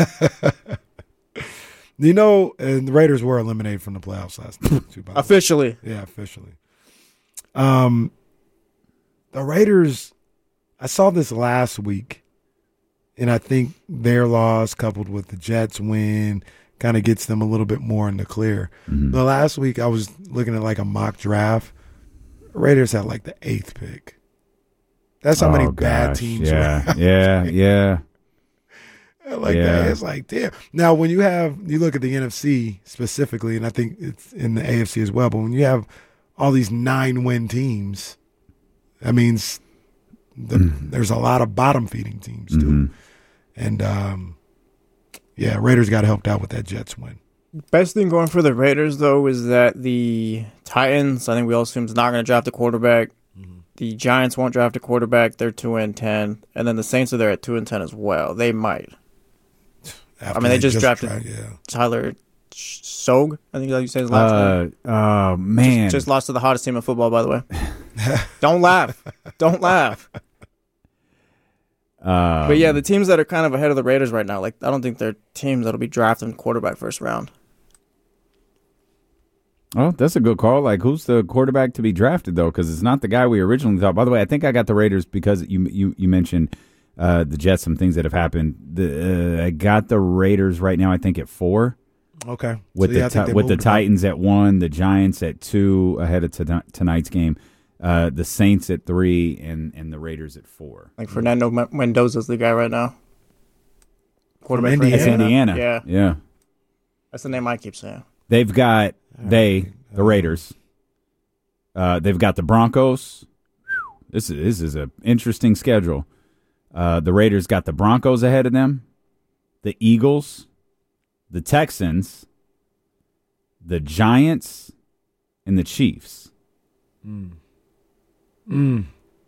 You know, and the Raiders were eliminated from the playoffs last night. Too, officially. Yeah, officially. Um, the Raiders. I saw this last week, and I think their loss coupled with the Jets win kind of gets them a little bit more in the clear. Mm-hmm. The last week I was looking at like a mock draft. The Raiders had like the eighth pick. That's how oh, many gosh. bad teams yeah, were. yeah, yeah. Like yeah. that. It's like, damn. Now, when you have, you look at the N F C specifically, and I think it's in the A F C as well, but when you have all these nine-win teams, that means the, mm. there's a lot of bottom-feeding teams, too. Mm-hmm. And, um, yeah, Raiders got helped out with that Jets win. Best thing going for the Raiders, though, is that the Titans, I think we all assume, is not going to draft a quarterback. Mm-hmm. The Giants won't draft a quarterback. They're two and ten. And then the Saints are there at two and ten as well. They might. After I mean, they, they just, just drafted tried, yeah. Tyler Sog, I think that's how you say his last uh, name. Oh, man. Just, just lost to the hottest team in football, by the way. Don't laugh. Don't laugh. Um, but yeah, the teams that are kind of ahead of the Raiders right now, like I don't think they're teams that'll be drafting quarterback first round. Oh, that's a good call. Like, who's the quarterback to be drafted, though? Because it's not the guy we originally thought. By the way, I think I got the Raiders because you you, you mentioned uh, the Jets, some things that have happened. The, uh, I got the Raiders right now, I think, at four. Okay. With so, yeah, the, with the Titans at one, the Giants at two ahead of t- tonight's game, uh, the Saints at three, and, and the Raiders at four. Like, Fernando Mendoza's the guy right now. Quarterback Indiana. for That's Indiana. Yeah. Yeah. That's the name I keep saying. They've got, they, the Raiders, uh, they've got the Broncos. This is, this is an interesting schedule. Uh, the Raiders got the Broncos ahead of them, the Eagles, the Texans, the Giants, and the Chiefs. Mm. Mm.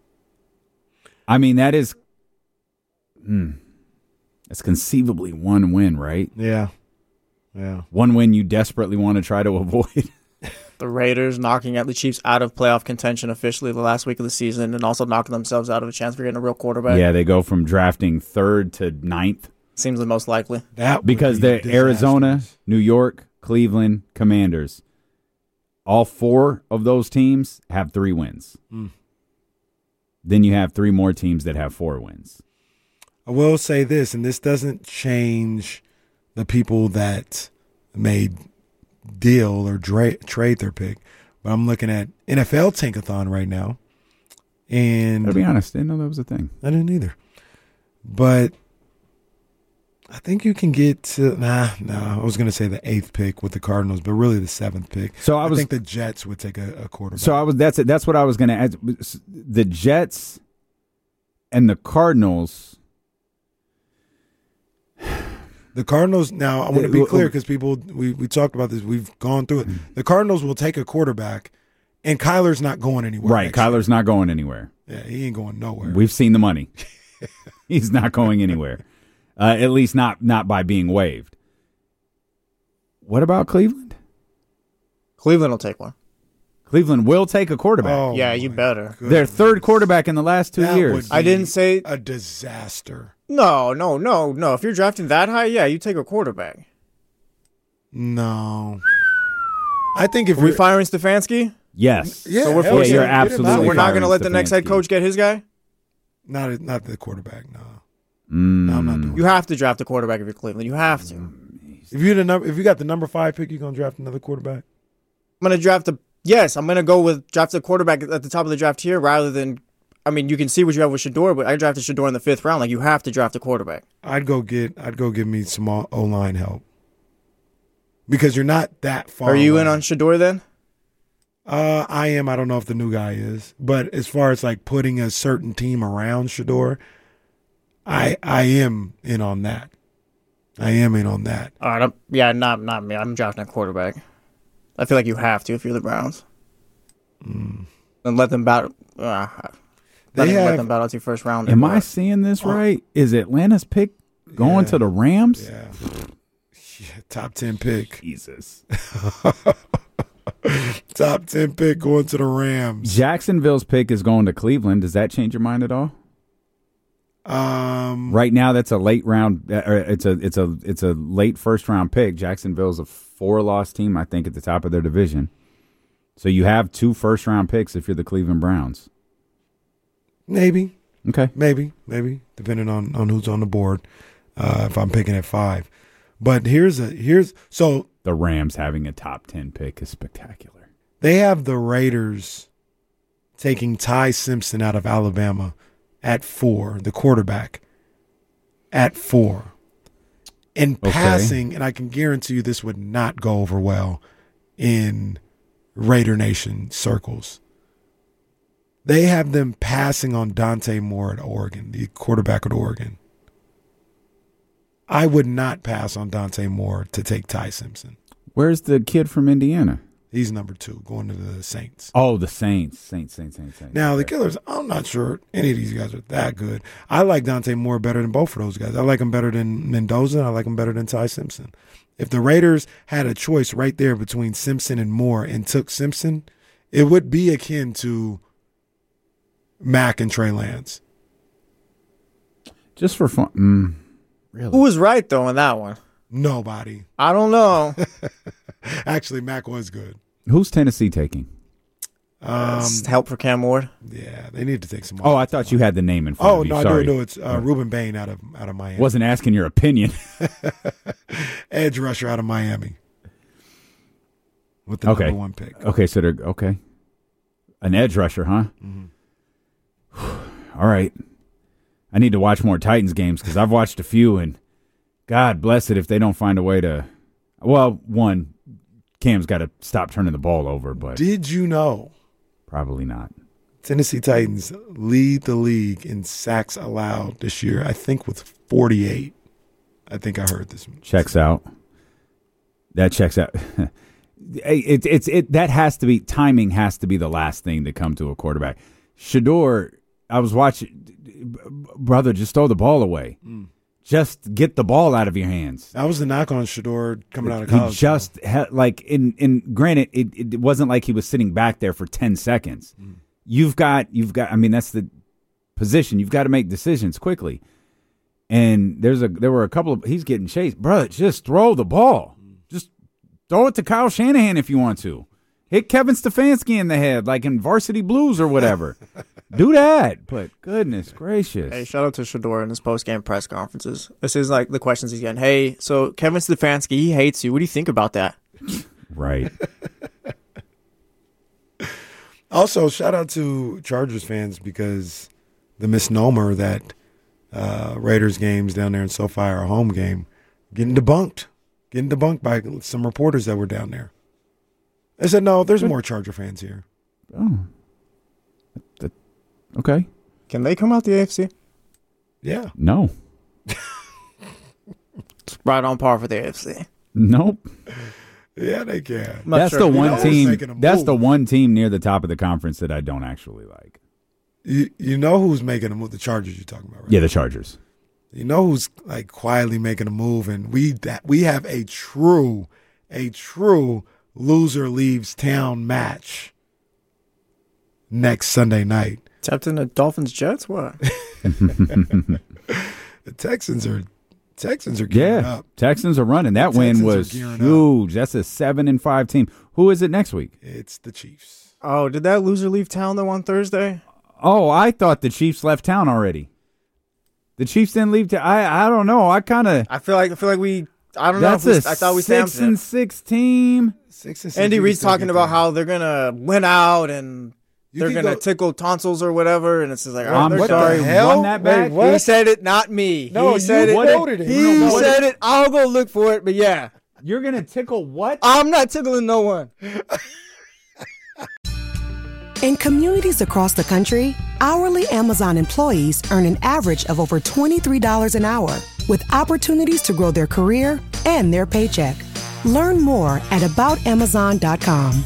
I mean, that is, mm, that's conceivably one win, right? Yeah. Yeah. One win you desperately want to try to avoid. The Raiders knocking out the Chiefs out of playoff contention officially the last week of the season and also knocking themselves out of a chance for getting a real quarterback. Yeah, they go from drafting third to ninth. Seems the most likely. That because be they're Arizona, New York, Cleveland, Commanders. All four of those teams have three wins. Mm. Then you have three more teams that have four wins. I will say this, and this doesn't change the people that made deal or dra- trade their pick, but I'm looking at N F L Tankathon right now, and to be honest, I didn't know that was a thing. I didn't either, but I think you can get to nah, nah. I was going to say the eighth pick with the Cardinals, but really the seventh pick. So I, was, I think the Jets would take a, a quarterback. So I was that's it. That's what I was going to add. The Jets and the Cardinals. The Cardinals, now I want to be clear because people, we, we talked about this, we've gone through it. The Cardinals will take a quarterback, and Kyler's not going anywhere. Right, Kyler's year. not going anywhere. Yeah, he ain't going nowhere. We've seen the money. He's not going anywhere, uh, at least not not by being waived. What about Cleveland? Cleveland will take one. Cleveland will take a quarterback. Oh, yeah, you better. Goodness. Their third quarterback in the last two that years. I didn't say a disaster. No, no, no, no. If you're drafting that high, yeah, you take a quarterback. No. I think if Are we firing Stefanski? Yes. Yeah, so we're yeah, you're absolutely So we're not going to let Stefanski. the next head coach get his guy? Not not the quarterback, no. Mm. No, I'm not doing You have to draft a quarterback if you're Cleveland. You have to. If you the number, if you got the number five pick, you gonna draft another quarterback? I'm going to draft a yes. I'm going to go with draft a quarterback at the top of the draft here rather than. I mean, you can see what you have with Shador, but I drafted Shador in the fifth round. Like you have to draft a quarterback. I'd go get I'd go give me some O line help because you're not that far. Are you away. in on Shador then? Uh, I am. I don't know if the new guy is, but as far as like putting a certain team around Shador, I I am in on that. I am in on that. All right. I'm, yeah, not not me. I'm drafting a quarterback. I feel like you have to if you're the Browns. Mm. And let them battle. Uh, They let have, them battle to first round. Am I seeing this right? Is Atlanta's pick going yeah, to the Rams? Yeah. yeah. Top ten pick. Jesus. Top ten pick going to the Rams. Jacksonville's pick is going to Cleveland. Does that change your mind at all? Um, right now, that's a late round. Or it's a it's a it's a late first round pick. Jacksonville's a four loss team, I think, at the top of their division. So you have two first round picks if you're the Cleveland Browns. Maybe. Okay. Maybe. Maybe depending on, on who's on the board. Uh, if I'm picking at five, but here's a here's so the Rams having a top ten pick is spectacular. They have the Raiders taking Ty Simpson out of Alabama at four, the quarterback at four, and okay. passing. And I can guarantee you this would not go over well in Raider Nation circles. They have them passing on Dante Moore at Oregon, the quarterback at Oregon. I would not pass on Dante Moore to take Ty Simpson. Where's the kid from Indiana? He's number two, going to the Saints. Oh, the Saints. Saints, Saints, Saints, Saints. Now, the Killers, I'm not sure any of these guys are that good. I like Dante Moore better than both of those guys. I like him better than Mendoza. I like him better than Ty Simpson. If the Raiders had a choice right there between Simpson and Moore and took Simpson, it would be akin to Mack and Trey Lance. Just for fun. Mm, really? Who was right, though, on that one? Nobody. I don't know. Actually, Mac was good. Who's Tennessee taking? Um, help for Cam Ward. Yeah, they need to take some. Oh, I thought you had the name in front oh, of you. Oh no, Sorry. no, no, it's uh, Ruben Bain out of out of Miami. Wasn't asking your opinion. Edge rusher out of Miami with the okay. number one pick. Okay, so they're okay. An edge rusher, huh? Mm-hmm. All right. I need to watch more Titans games because I've watched a few, and God bless it if they don't find a way to. Well, one, Cam's got to stop turning the ball over, but did you know? Probably not. Tennessee Titans lead the league in sacks allowed this year, I think with forty-eight. I think I heard this. Checks out. That checks out. it, it's it that has to be timing has to be the last thing to come to a quarterback. Shador, I was watching, brother, just throw the ball away. Mm. Just get the ball out of your hands. That was the knock on Shador coming out of college. He just had, like in in granted, it, it wasn't like he was sitting back there for ten seconds. Mm. You've got you've got. I mean, that's the position. You've got to make decisions quickly. And there's a there were a couple of he's getting chased, brother. Just throw the ball. Mm. Just throw it to Kyle Shanahan if you want to. Hit Kevin Stefanski in the head like in Varsity Blues or whatever. Do that. But goodness gracious. Hey, shout out to Shador in his post-game press conferences. This is like the questions he's getting. Hey, so Kevin Stefanski, he hates you. What do you think about that? Right. Also, shout out to Chargers fans because the misnomer that uh, Raiders games down there in SoFi are a home game getting debunked. Getting debunked by some reporters that were down there. They said, no, there's more Charger fans here. Oh. Okay. Can they come out the A F C? Yeah. No. It's right on par for the A F C. Nope. Yeah, they can. That's sure. the one you know team. That's the one team near the top of the conference that I don't actually like. You you know who's making a move? The Chargers you're talking about, right? Yeah, the Chargers. You know who's like quietly making a move, and we that we have a true, a true loser leaves town match next Sunday night. Tapped in the Dolphins Jets? What? The Texans are Texans are gearing yeah, up. Texans are running. That the win was huge. Up. That's a seven and five team. Who is it next week? It's the Chiefs. Oh, did that loser leave town though on Thursday? Oh, I thought the Chiefs left town already. The Chiefs didn't leave town. I I don't know. I kind of. I feel like I feel like we. I don't That's know. If we, a I thought we six stamped and it. six team. Six and six. Andy Reid's talking about how they're gonna win out and you they're gonna go, tickle tonsils or whatever, and it's just like, oh, I'm what sorry, the hell? run that back. Wait, he said it, not me. No, he said you it. quoted it. He no, said it. I'll go look for it, but yeah, you're gonna tickle what? I'm not tickling no one. In communities across the country, hourly Amazon employees earn an average of over twenty-three dollars an hour, with opportunities to grow their career and their paycheck. Learn more at about amazon dot com.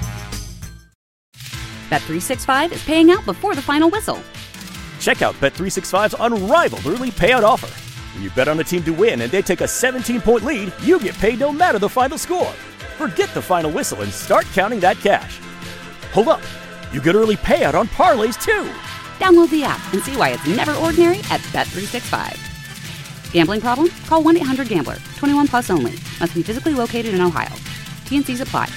Bet three sixty-five is paying out before the final whistle. Check out Bet three sixty-five's unrivaled early payout offer. When you bet on a team to win and they take a seventeen-point lead, you get paid no matter the final score. Forget the final whistle and start counting that cash. Hold up. You get early payout on parlays, too. Download the app and see why it's never ordinary at Bet three sixty-five. Gambling problem? Call one eight hundred gambler. twenty-one plus only. Must be physically located in Ohio. T and C's apply.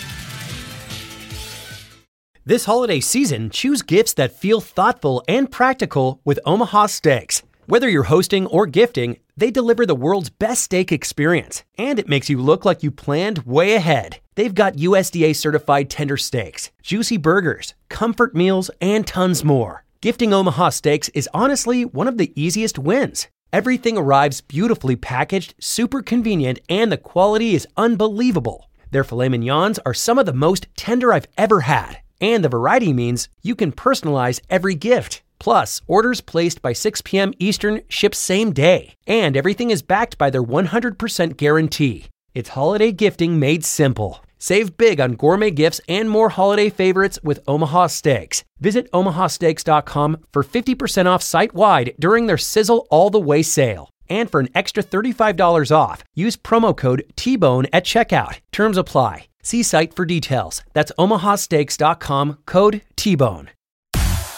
This holiday season, choose gifts that feel thoughtful and practical with Omaha Steaks. Whether you're hosting or gifting, they deliver the world's best steak experience, and it makes you look like you planned way ahead. They've got U S D A-certified tender steaks, juicy burgers, comfort meals, and tons more. Gifting Omaha Steaks is honestly one of the easiest wins. Everything arrives beautifully packaged, super convenient, and the quality is unbelievable. Their filet mignons are some of the most tender I've ever had, and the variety means you can personalize every gift. Plus, orders placed by six p.m. Eastern ship same day, and everything is backed by their one hundred percent guarantee. It's holiday gifting made simple. Save big on gourmet gifts and more holiday favorites with Omaha Steaks. Visit omaha steaks dot com for fifty percent off site-wide during their Sizzle All the Way sale. And for an extra thirty-five dollars off, use promo code T bone at checkout. Terms apply. See site for details. That's omaha steaks dot com, code T bone.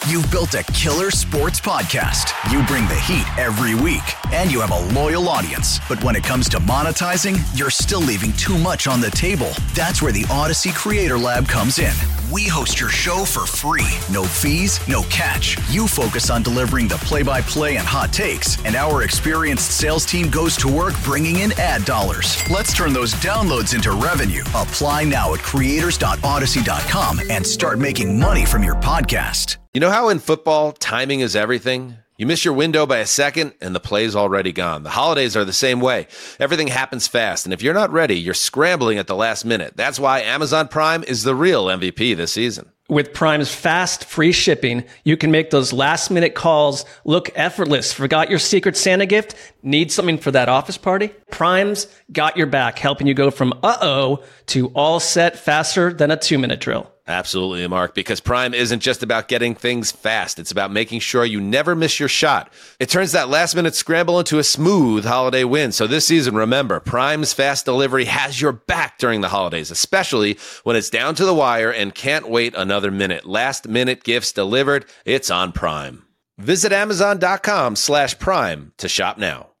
You've built a killer sports podcast. You bring the heat every week, and you have a loyal audience. But when it comes to monetizing, you're still leaving too much on the table. That's where the Odyssey Creator Lab comes in. We host your show for free. No fees, no catch. You focus on delivering the play-by-play and hot takes, and our experienced sales team goes to work bringing in ad dollars. Let's turn those downloads into revenue. Apply now at creators dot odyssey dot com and start making money from your podcast. You know how in football, timing is everything? You miss your window by a second, and the play's already gone. The holidays are the same way. Everything happens fast, and if you're not ready, you're scrambling at the last minute. That's why Amazon Prime is the real M V P this season. With Prime's fast, free shipping, you can make those last-minute calls look effortless. Forgot your Secret Santa gift? Need something for that office party? Prime's got your back, helping you go from uh-oh to all set faster than a two-minute drill. Absolutely, Mark, because Prime isn't just about getting things fast. It's about making sure you never miss your shot. It turns that last-minute scramble into a smooth holiday win. So this season, remember, Prime's fast delivery has your back during the holidays, especially when it's down to the wire and can't wait another minute. Last-minute gifts delivered. It's on Prime. Visit amazon dot com slash prime to shop now.